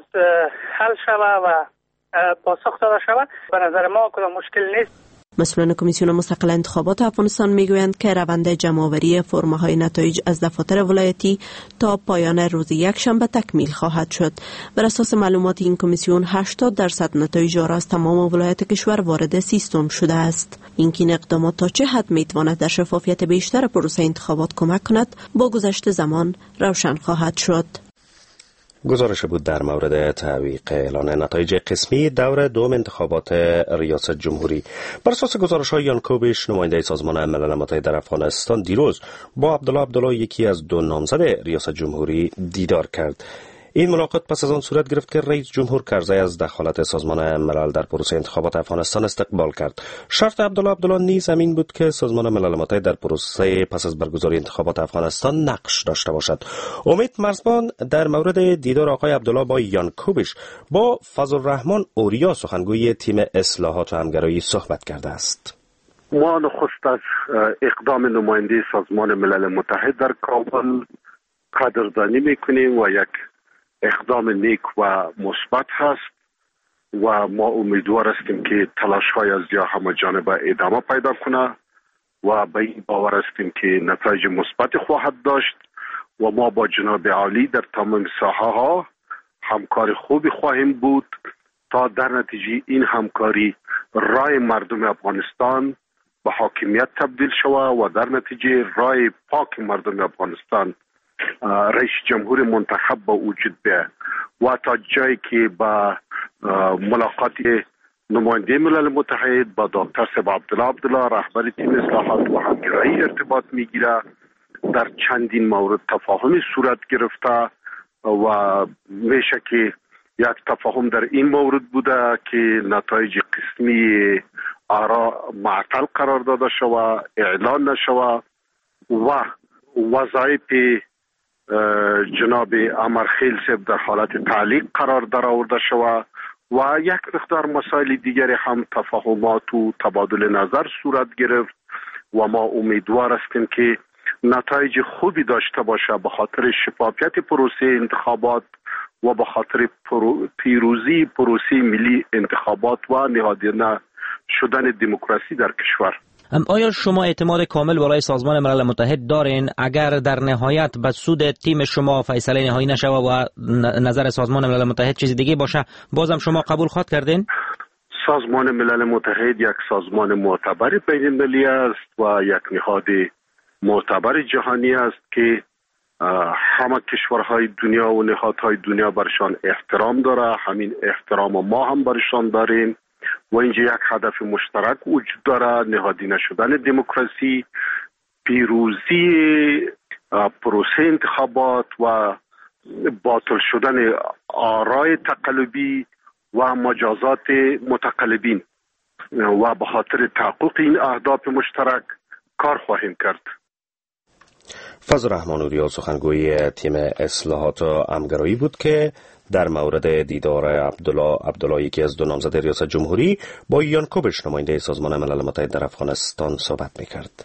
حل شود و پاسخ داده شود، به نظر ما کدام مشکل نیست. مسئولان کمیسیون مستقل انتخابات افغانستان میگویند که روند جمع‌آوری فرم‌های نتایج از دفاتر ولایتی تا پایان روز یکشنبه تکمیل خواهد شد. بر اساس معلومات این کمیسیون 80% نتایج آرا از تمام ولایات کشور وارد سیستم شده است. این اقدامات تا چه حد میتواند در شفافیت بیشتر پروسه انتخابات کمک کند با گذشت زمان روشن خواهد شد. گزارش بود در مورد تعویق اعلان نتایج قسمی دور دوم انتخابات ریاست جمهوری. بر اساس گزارش‌های یان کوبش نماینده سازمان ملل متحد در افغانستان دیروز با عبدالله یکی از دو نامزد ریاست جمهوری دیدار کرد. این ملاقات پس از آن صورت گرفت که رئیس جمهور کرزی از دخالت سازمان ملل در پروسه انتخابات افغانستان استقبال کرد. شرط عبدالله نیز همین بود که سازمان ملل متحد در پروسه پس از برگزاری انتخابات افغانستان نقش داشته باشد. امید مرزبان در مورد دیدار آقای عبدالله با یانکوبش با فضلالرحمن اوریا سخنگوی تیم اصلاحات و همگرایی صحبت کرده است. ما نخست از اقدام نماینده سازمان ملل متحد در کابل قدردانی میکنیم و یک اقدام نیک و مثبت هست و ما امیدوار هستیم که تلاش‌های از یا همه جانبه ادامه پیدا کنه و به این باور هستیم که نتایج مثبت خواهد داشت و ما با جناب عالی در تمام ساحه‌ها همکار خوبی خواهیم بود تا در نتیجه این همکاری رای مردم افغانستان به حاکمیت تبدیل شود و در نتیجه رای پاک مردم افغانستان رئیس جمهور منتخب به وجود بیاید و تا جایی که با ملاقات نماینده ملل متحد با دکتر صاحب عبدالله رهبر تیم اصلاحات و همگرایی ارتباط میگیره، در چندین مورد تفاهمی صورت گرفته و میشه که یک تفاهم در این مورد بوده که نتایج قسمی آرا معطل قرار داده شود، اعلان نشود و وظایف جناب امرخیل صاحب در حالت تعلیق قرار در آورده شود و یک مقدار مسائل دیگری هم تفاهمات و تبادل نظر صورت گرفت و ما امیدوار هستیم که نتایج خوبی داشته باشه به خاطر شفافیت پروسه انتخابات و به خاطر پیروزی پروسه ملی انتخابات و نهادینه شدن دموکراسی در کشور. آیا شما اعتماد کامل برای سازمان ملل متحد دارین اگر در نهایت به سود تیم شما فیصله نهایی نشود و نظر سازمان ملل متحد چیز دیگه باشه بازم شما قبول خواهد کردین؟ سازمان ملل متحد یک سازمان معتبر بین المللی است و یک نهاد معتبر جهانی است که همه کشورهای دنیا و نهادهای دنیا برشان احترام داره. همین احترام ما هم برشان داریم و اینجا یک هدف مشترک وجود داره، نهادینه شدن دموکراسی، پیروزی پروسه انتخابات و باطل شدن آرای تقلبی و مجازات متقلبین و به خاطر تحقق این اهداف مشترک کار خواهیم کرد. فضلالرحمن اوریا سخنگوی تیم اصلاحات و همگرایی بود که در مورد دیدار عبدالله یکی از دو نامزد ریاست جمهوری با یانکوبش نماینده سازمان ملل متحد در افغانستان صحبت می‌کرد.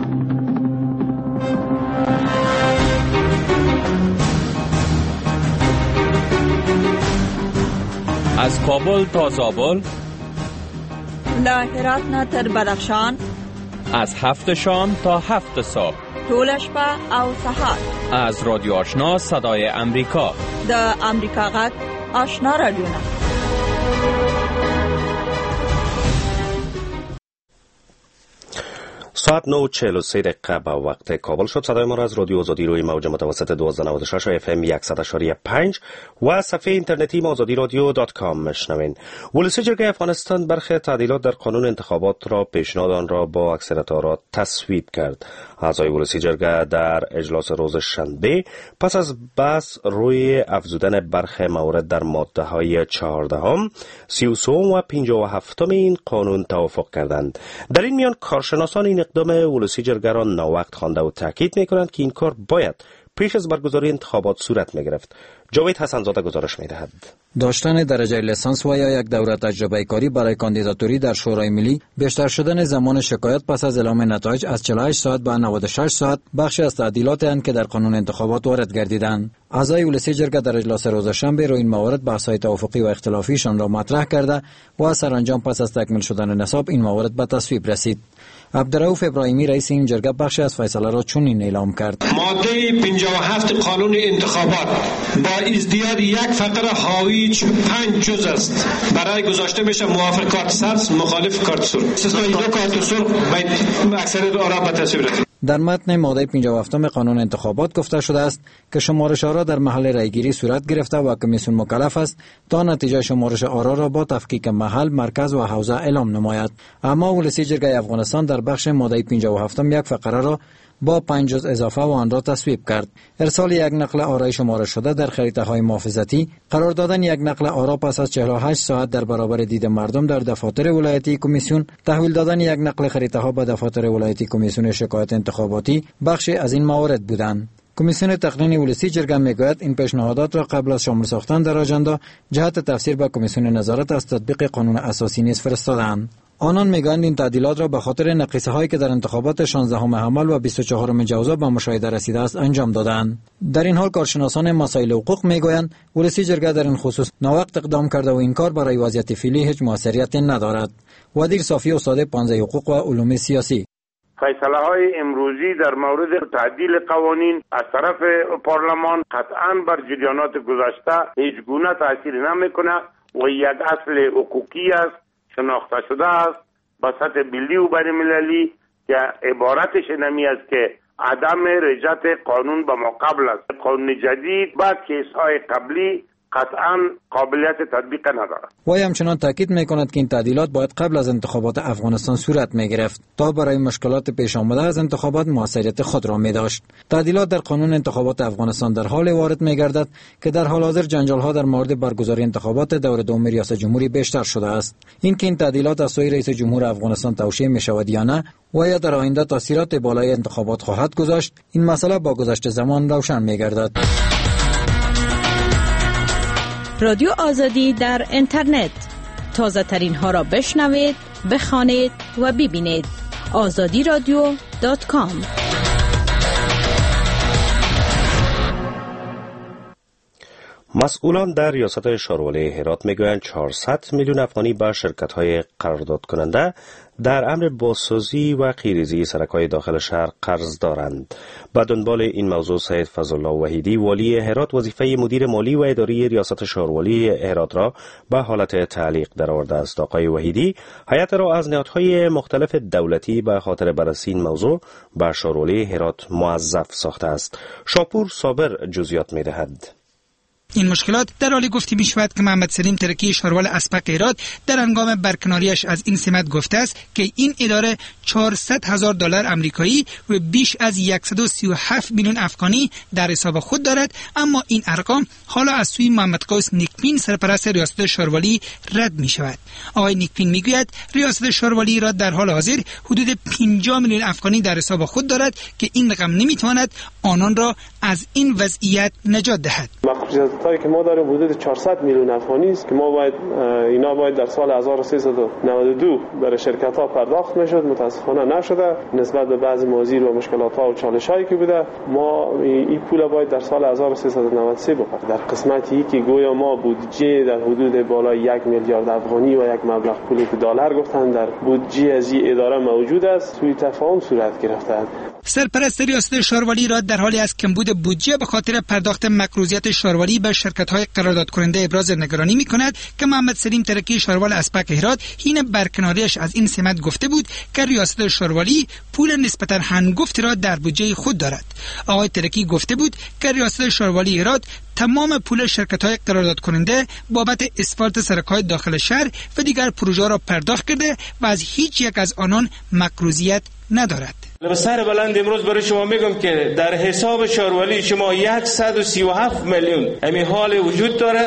از کابل تا زابل، له هرات نه تر بدخشان، از 7 شام تا 7 صبح، ټول شپه او سهار، از رادیو آشنا صدای امریکا، د امریکا غږ آشنا رادیونا. ساعت 9:43 دقیقه به وقت کابل شد. صدای ما را از رادیو آزادی روی موج متوسط 1296 و FM 100.5 و صفحه اینترنتی azadiradyo.com مشنوین. ولسی جرگه افغانستان برخی تعدیلات در قانون انتخابات را پیشنهاد آن را با اکثریت آرا تصویب کرد. اعضای ولسی جرگه در اجلاس روز شنبه پس از بحث روی افزودن برخی موارد در ماده های 14 33 و 57 این قانون توافق کردند. در این میان کارشناسان این اقدام ولسی جرگه را ناوقت خوانده و تاکید می‌کنند که این کار باید پیش از برگزاری انتخابات صورت می‌گرفت. جاوید حسن‌زاده گزارش می‌دهد. داشتن درجه لیسانس و یا یک دوره تجربه کاری برای کاندیداتوری در شورای ملی، بیشتر شدن زمان شکایت پس از اعلام نتایج از 48 ساعت به 96 ساعت بخشی از تعدیلات اند که در قانون انتخابات وارد گردیدند. اعضای ولسی جرگه در اجلاس روز شنبه روی این موارد بحث‌های توافقی و اختلافیشان را مطرح کرده و سرانجام پس از تکمیل شدن نصاب این موارد به تصویب رسید. عبدالرؤوف ابراهیمی رئیس این جرگه بخشی از فیصله را چنین اعلام کرد: ماده 57 قانون انتخابات با ازدیاد یک فقره حاوی 5 جز است. برای گذاشته میشه موافق کارت سبز، مخالف کارت سرخ. استثنای دو کارت سرخ به اکثریت آرا به تصویب رسید. در متن ماده 57 قانون انتخابات گفته شده است که شمارش آرا در محل رایگیری صورت گرفته و کمیسیون مکلف است تا نتیجه شمارش آرا را با تفکیک محل، مرکز و حوزه اعلام نماید. اما ولسی جرگه افغانستان در بخش ماده 57 یک فقره را با 5 جزء اضافه و آن را تصویب کرد. ارسال یک نقل آرای شماره شده در خریطه‌های محافظتی، قرار دادن یک نقل آرا پس از 48 ساعت در برابر دید مردم در دفاتر ولایتی کمیسیون، تحویل دادن یک نقل خریطه‌ها به دفاتر ولایتی کمیسیون شکایت انتخاباتی بخشی از این موارد بودند. کمیسیون تقنین ولسی جرگه میگوید این پیشنهادات را قبل از شامل ساختن در آژاندا جهت تفسیر به کمیسیون نظارت از تطبیق قانون اساسی نیز فرستادند. آنان میگویند این تعدیلات را به خاطر نقیصه هایی که در انتخابات 16 حمل و 24 جوزا به مشاهده رسیده است انجام دادند. در این حال کارشناسان مسائل حقوق میگویند ولسی جرگه در این خصوص ناوقت اقدام کرده و این کار برای وضعیت فعلی هیچ موثریتی ندارد. ودیر صافی استاد 15 حقوق و علوم سیاسی: فیصله های امروزی در مورد تعدیل قوانین از طرف پارلمان قطعاً بر جریانات گذشته هیچ گونه تأثیر نمیکنه و یک اصل حقوقی است، شناخته شده است به سطح ملی و بین المللی که عبارتش نمی است که عدم رجعت قانون به ما قبل است. قانون جدید بعد کیس‌های قبلی قطعاً قابلیت تطبیق ندارد. وی همچنان تاکید میکند که این تعدیلات باید قبل از انتخابات افغانستان صورت میگرفت تا برای مشکلات پیش آمده از انتخابات موثریت خود را میداشت. تعدیلات در قانون انتخابات افغانستان در حال وارد میگردد که در حال حاضر جنجال ها در مورد برگزاری انتخابات دور دوم ریاست جمهوری بیشتر شده است. اینکه این تعدیلات از سوی رئیس جمهور افغانستان توشیح میشود یا نه و یا در آینده تاثیرات بالای انتخابات خواهد گذاشت، این مسئله با گذشت زمان روشن میگردد. رادیو آزادی در اینترنت، تازه ترین ها را بشنوید، بخوانید و ببینید. azadiradio.com. مسئولان در ریاست شارولی هرات میگویند 400 میلیون افغانی به شرکت‌های قرارداد کننده در امر بازسازی و قیریزی سرک‌های داخل شهر قرض دارند. به دنبال این موضوع سید فضلالله وحیدی والی هرات وظیفه مدیر مالی و اداری ریاست شارولی هرات را به حالت تعلیق درآورده است. آقای وحیدی هیئت را از نهادهای مختلف دولتی به خاطر بررسی این موضوع به شارولی هرات موظف ساخته است. شاپور صابر جزئیات می‌دهد. این مشکلات در حالی گفته می شود که محمد سلیم ترکی شاروال اسپق هرات در هنگام برکناریش از این سمت گفته است که این اداره $400,000 آمریکایی و بیش از 137 میلیون افغانی در حساب خود دارد، اما این ارقام حالا از سوی محمد قوس نیکپین سرپرست ریاست شاروالی رد می شود. آقای نیکپین می گوید ریاست شاروالی را در حال حاضر حدود 50 میلیون افغانی در حساب خود دارد که این رقم نمی تواند آنان را از این وضعیت نجات دهد. مخصوصاتی که ما داریم حدود 400 میلیون افغانی است که ما باید در سال 1392 برای شرکت ها پرداخت میشد، متاسفانه نشده نسبت به بعضی موازیر و مشکلات ها و چالش هایی که بوده. ما این پول باید در سال 1393 بپردازیم. در قسمتی که گویا ما بودجه در حدود بالای 1 میلیارد افغانی و یک مبلغ پول دلار گفتن در بودجه از این اداره موجود است، سوء تفاهم صورت گرفته است. سرپرست ریاست شاروالی را در حالی از کمبود بودجه به خاطر پرداخت مکروزیت شاروالی به شرکت‌های قرارداد کننده ابراز نگرانی می‌کند که محمد سلیم ترکی شاروال اسپق هرات حین برکناریش از این سمت گفته بود که ریاست شاروالی پول نسبتاً هنگفتی را در بودجه خود دارد. آقای ترکی گفته بود که ریاست شاروالی هرات تمام پول شرکت‌های قرارداد کننده بابت اسفالت سرک‌های داخل شهر و دیگر پروژه را پرداخت کرده و از هیچ یک از آنان مکروزیت ندارد. به سر بلند امروز برای شما میگم که در حساب شاروالی شما 137 میلیون همین حال وجود داره،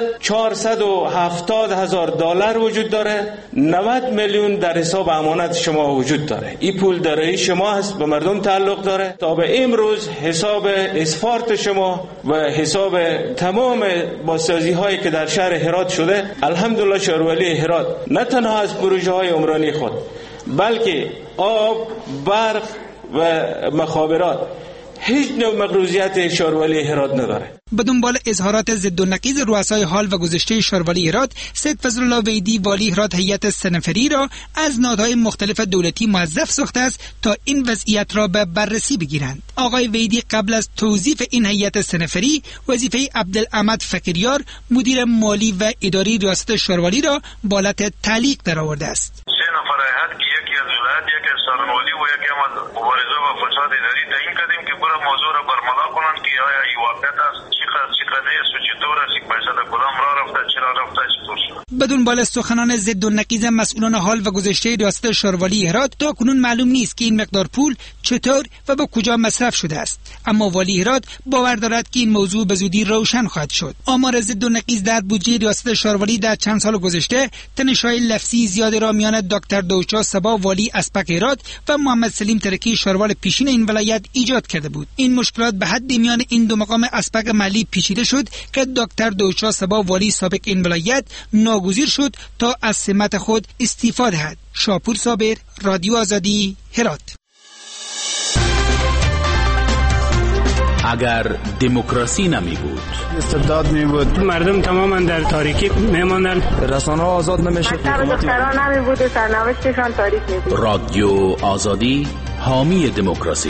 $470,000 وجود داره، 90 میلیون در حساب امانت شما وجود داره. این پول دارایی شما هست، به مردم تعلق داره. تا به امروز حساب اسفارت شما و حساب تمام بازسازی هایی که در شهر هرات شده، الحمدلله شاروالی هرات نه تنها از پروژه های عمرانی خود بلکه آب، برق و مخابرات هیچ نوع مقروضیت شاروالی هرات نداره. به دنبال اظهارات ضد و نقیض رؤسای حال و گذشته شاروالی هرات، سید فضلالله وحیدی والی هرات هیئت 3 نفری را از نهادهای مختلف دولتی موظف ساخته است تا این وضعیت را به بررسی بگیرند. آقای وحیدی قبل از توظیف این هیئت 3 نفری وظیفه عبدالاحمد فقیریار مدیر مالی و اداری ریاست شاروالی را با حالت تعلیق درآورده است. شاروالی و یکی هم از مبارزه و فساد اداری تعیین کردیم که برای موضوع را برملا کنند که آیا این واقعیت است، چقدر است و چطور است، پیسه در کدام راه رفته، چرا رفته، محصول شود. به دنبال سخنان ضد و نقیض مسئولان حال و گذشته ریاست شاروالی هرات، تا کنون معلوم نیست که این مقدار پول چطور و به کجا مصرف شده است، اما والی هرات باور دارد که این موضوع به زودی روشن خواهد شد. آمار ضد و نقیض در بودجه ریاست شاروالی در چند سال گذشته تنش‌های لفظی زیاد را میان دکتر دوچا صبا والی اسپق هرات و محمد سلیم ترکی شاروال پیشین این ولایت ایجاد کرده بود. این مشکلات به حد میان این دو مقام اسپق ملی پیچیده شد که دکتر دوچا صبا والی سابق این ولایت ناگزیر شد تا از سمت خود استعفا دهد. شاپور صابر، رادیو آزادی، هرات. اگر دموکراسی نمی بود، استبداد می بود، مردم تماما در تاریکی میماندن، رسانه ها آزاد نمیشد، دختران نمی بود و سرنوشتشان تاریک می بود. رادیو آزادی حامی دموکراسی.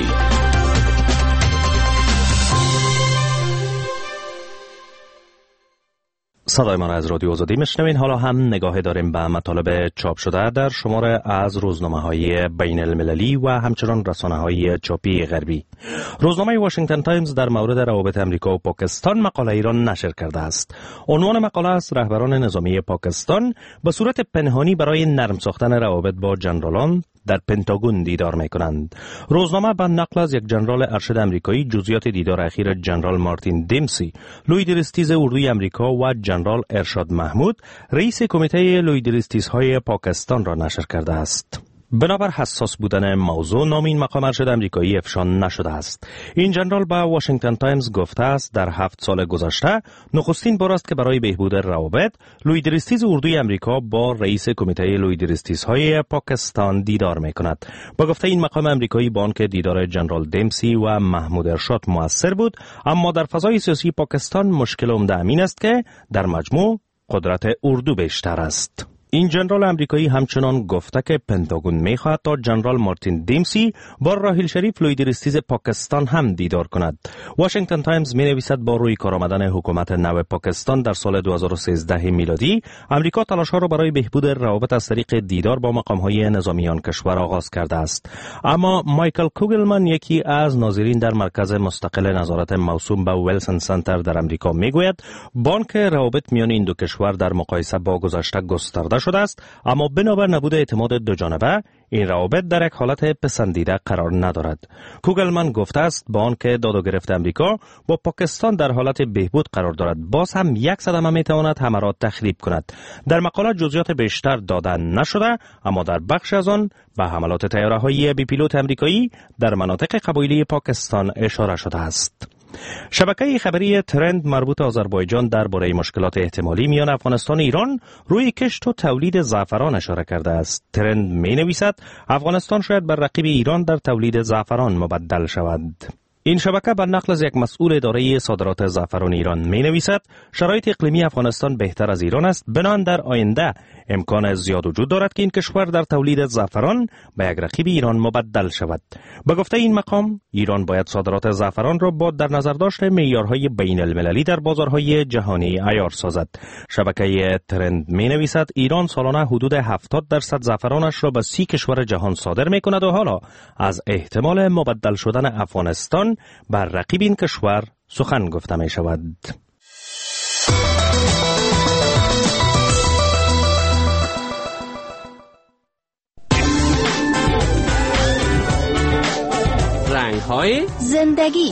صدای ما را از رادیو آزادی میشنوین. حالا هم نگاه داریم به مطالب چاپ شده در شماره از روزنامه‌های بین المللی و همچنان رسانه‌های چاپی غربی. روزنامه واشنگتن تایمز در مورد روابط امریکا و پاکستان مقاله ایران نشر کرده است. عنوان مقاله است: رهبران نظامی پاکستان به صورت پنهانی برای نرم ساختن روابط با جنرالان در پنتاگون دیدار می‌کنند. روزنامه به نقل از یک جنرال ارشد امریکایی جزئیات دیدار اخیر جنرال مارتین دیمسی، لوی درستیز اردوی امریکا و جنرال ارشاد محمود، رئیس کمیته لوی درستیزهای پاکستان را نشر کرده است. بنابر حساس بودن موضوع، نام این مقام ارشد امریکایی افشان نشده است. این جنرال به واشنگتن تایمز گفته است در 7 سال گذشته نخستین بار است که برای بهبود روابط لوی درستیز اردوی امریکا با رئیس کمیته لوی درستیزهای پاکستان دیدار می‌کند. با گفته این مقام امریکایی با آنکه دیدار جنرال دیمسی و محمود ارشاد مؤثر بود، اما در فضای سیاسی پاکستان مشکل عمده این است که در مجموع قدرت اردو بیشتر است. این جنرال امریکایی همچنان گفته که پنتاگون می‌خواهد تا جنرال مارتین دیمسی با راحیل شریف لوی درستیز پاکستان هم دیدار کند. واشنگتن تایمز می‌نویسد با روی کار آمدن حکومت نو پاکستان در سال 2013 میلادی، امریکا تلاش‌ها را برای بهبود روابط از طریق دیدار با مقام‌های نظامی آن کشور آغاز کرده است. اما مایکل کوگلمن، یکی از ناظرین در مرکز مستقل نظارت موسوم به ویلسون سنتر در امریکا، می‌گوید بانک روابط میان این دو کشور در مقایسه با گذشته گسترده شده است، اما بنابر نبود اعتماد دو جانبه این روابط در یک حالت پسندیده قرار ندارد. کوگلمن گفته است با آنکه داد و گرفت امریکا با پاکستان در حالت بهبود قرار دارد، باز هم یک صدمه میتواند همه را تخریب کند. در مقاله جزئیات بیشتر داده نشده، اما در بخش از آن به حملات طیاره‌های بی پیلوت امریکایی در مناطق قبایلی پاکستان اشاره شده است. شبکه خبری ترند مربوط آذربایجان درباره مشکلات احتمالی میان افغانستان و ایران روی کشت و تولید زعفران اشاره کرده است. ترند می‌نویسد افغانستان شاید بر رقیب ایران در تولید زعفران مبدل شود. این شبکه بر نقل از یک مسئول اداره صادرات زعفران ایران می‌نویسد شرایط اقلیمی افغانستان بهتر از ایران است، بنابراین در آینده امکان زیاد وجود دارد که این کشور در تولید زعفران به یک رقیب ایران مبدل شود. به گفته این مقام، ایران باید صادرات زعفران را با در نظر داشت معیارهای بین المللی در بازارهای جهانی عیار سازد. شبکه ترند می‌نویسد ایران سالانه حدود 70% زعفرانش را به 30 کشور جهان صادر می‌کند و حالا از احتمال مبدل شدن افغانستان بر رقیب این کشور سخن گفته می شود. رنگ‌های زندگی.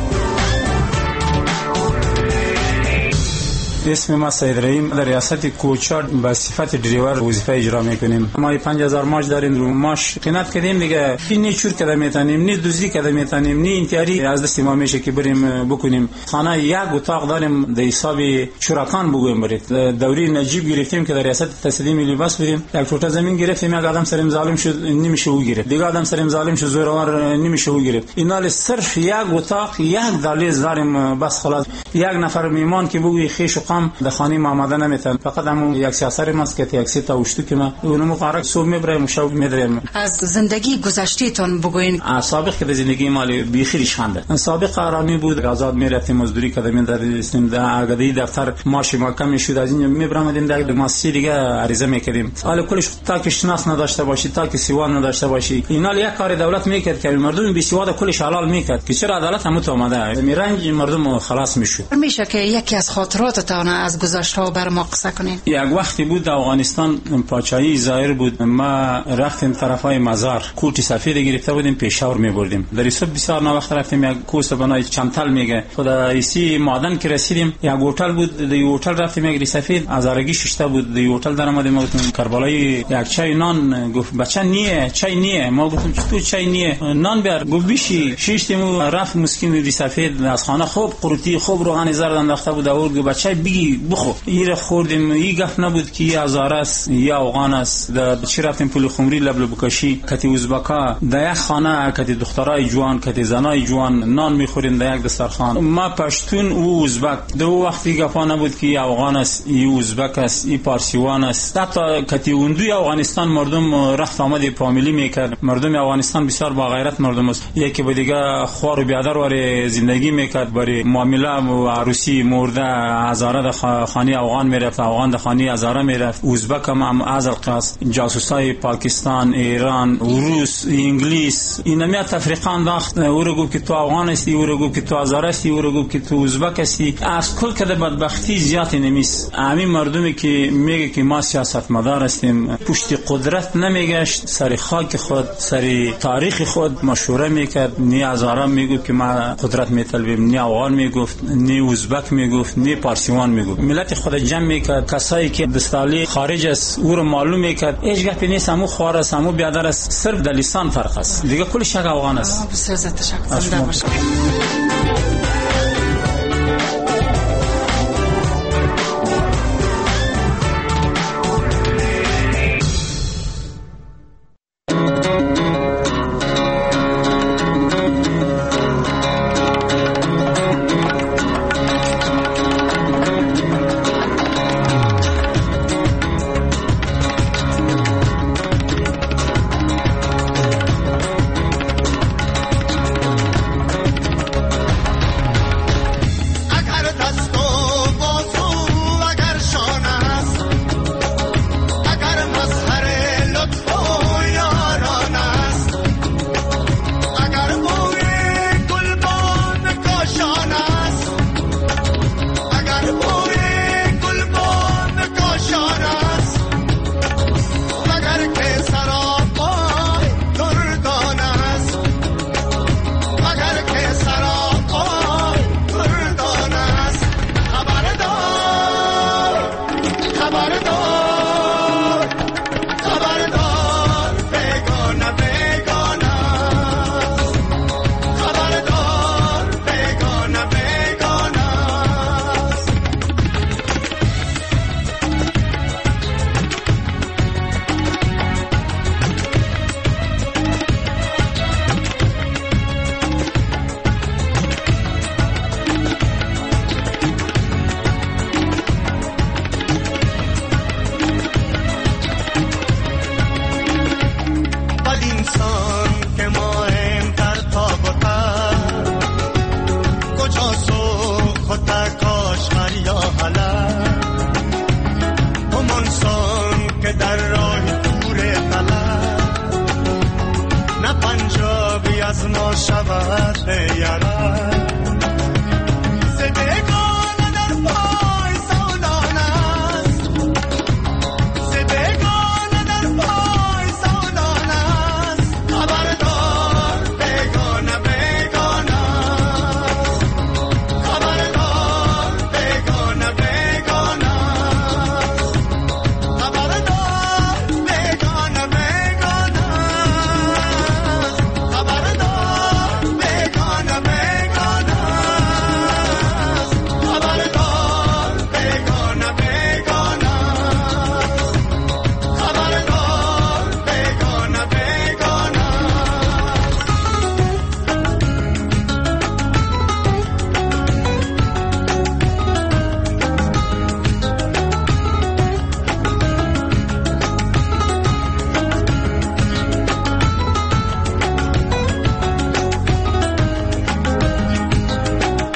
اسم ما سید رحیم، در ریاست کوچار به صفت دریور وظیفه اجرا میکنیم. ما 5000 ماش داریم، رو ماش قنات کردیم دیگه، نی چور کده میتونیم، نی دوزی کده میتونیم، نی انتیاری از دست ما میشه که بریم بکنیم. خانه یک اتاق داریم در حساب شرکان بگویم برید. دوری نجیب گرفتیم که در ریاست تصدیم لباس بدیم، یک ټوټه زمین گرفتیم، یک آدم سرم ظالم شد نمیشه او گرفت، دیگه آدم سرم ظالم شد زورآور نمیشه او گرفت. اینا صرف یک اتاق یک دهلیز داریم، بس خلاص یک نفر میمان که بگوی خیش در خانه ما آمده نمیتن، فقط همون یک سیاسر ماست که تاکسی تا وشتو که ما اونم مقرر صبح میبریم شب میدریم. از زندگی گذشتهتون بگوین. سابق که زندگی مالی بیخیرش خنده. سابق آرامی بود، آزاد میرفتیم، مزدوری کردیم، درستیم در آگادی دفتر ماشی ما کم شد، از این میبرامدیم در ماسی دیگه عریضه میکردیم. حالا کلش تا که شناس نداشته باشی، تا که سیوان نداشته باشی، اینا یک کار دولت میکرد که مردم بی سواد کلش حلال میکرد که چرا عدالت هم تو اومده، میرنج مردم خلاص میشد. میشه که یکی از خاطرات تا محترمانه از گذشته بر ما قصه کنین. یک وقتی بود افغانستان پاچایی ظاهر بود، ما رفتیم طرفای مزار، کوتی سفید گرفته بودیم، پېښور می‌بردیم. در صبح بسیار وقت رفتیم یک کوس بنای چمتل میگه خدا ایسی مادن که رسیدیم، یک هتل بود، در هتل رفتیم، یک سفید هزارگی ششته بود، در هتل در آمدیم، ما گفتیم کربلایی یک چای نان، گفت بچه نیه چای نیه، ما گفتیم چطور چای نیه، نان بیار، گفت بیشی شیشتیم و رفت مسکین دی سفید از خانه خوب قروتی خوب روغن زرد انداخته بود، اول گفت بچه بگی بخو، این خوردیم، این گفت نبود که یه هزار است یا افغان است. در چی رفتیم پول خمری لبل بکشی کتی ازبکا، در یک خانه کتی دخترای جوان کتی زنای جوان نان میخوریم در یک دسترخوان، ما پشتون و ازبک، دو وقتی گفا نبود که افغان است ای ازبک است ای پارسیوان است. حتی کتی اوندوی افغانستان مردم رفت آمد فامیلی میکرد، مردم افغانستان بسیار با غیرت مردم است، یکی به دیگه خوار و بیادر واره زندگی میکرد، برای معامله و عروسی مرده هزاره در خانه افغان میرفت، افغان در خانه هزاره میرفت، ازبک هم از القاس جاسوسای پاکستان ایران روس انگلیس اینمی تفریقا انداخت، او رو گفت که تو افغان هستی، او رو گفت که تو هزاره هستی، او رو گفت که تو ازبک هستی. از کل کده بدبختی زیادی نمیست. همین مردمی که میگه که ما سیاستمدار هستیم پشت قدرت نمیگشت، سر خاک خود سر تاریخ خود مشوره میکرد، نی هزاره میگفت که ما قدرت میطلبیم، نی افغان میگفت، نی ازبک میگفت، نی پارسیوان میگفت، ملت خود جمع میکرد، کسایی که دستالی خارج است او رو معلوم میکرد، هیچ گپی نیست، همو خوار است همو بیادر است، صرف در لسان فرق است، دیگه کلش یک افغان است. بسیار تشکر. زنده باشید.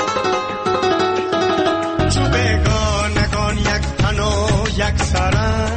یک سرم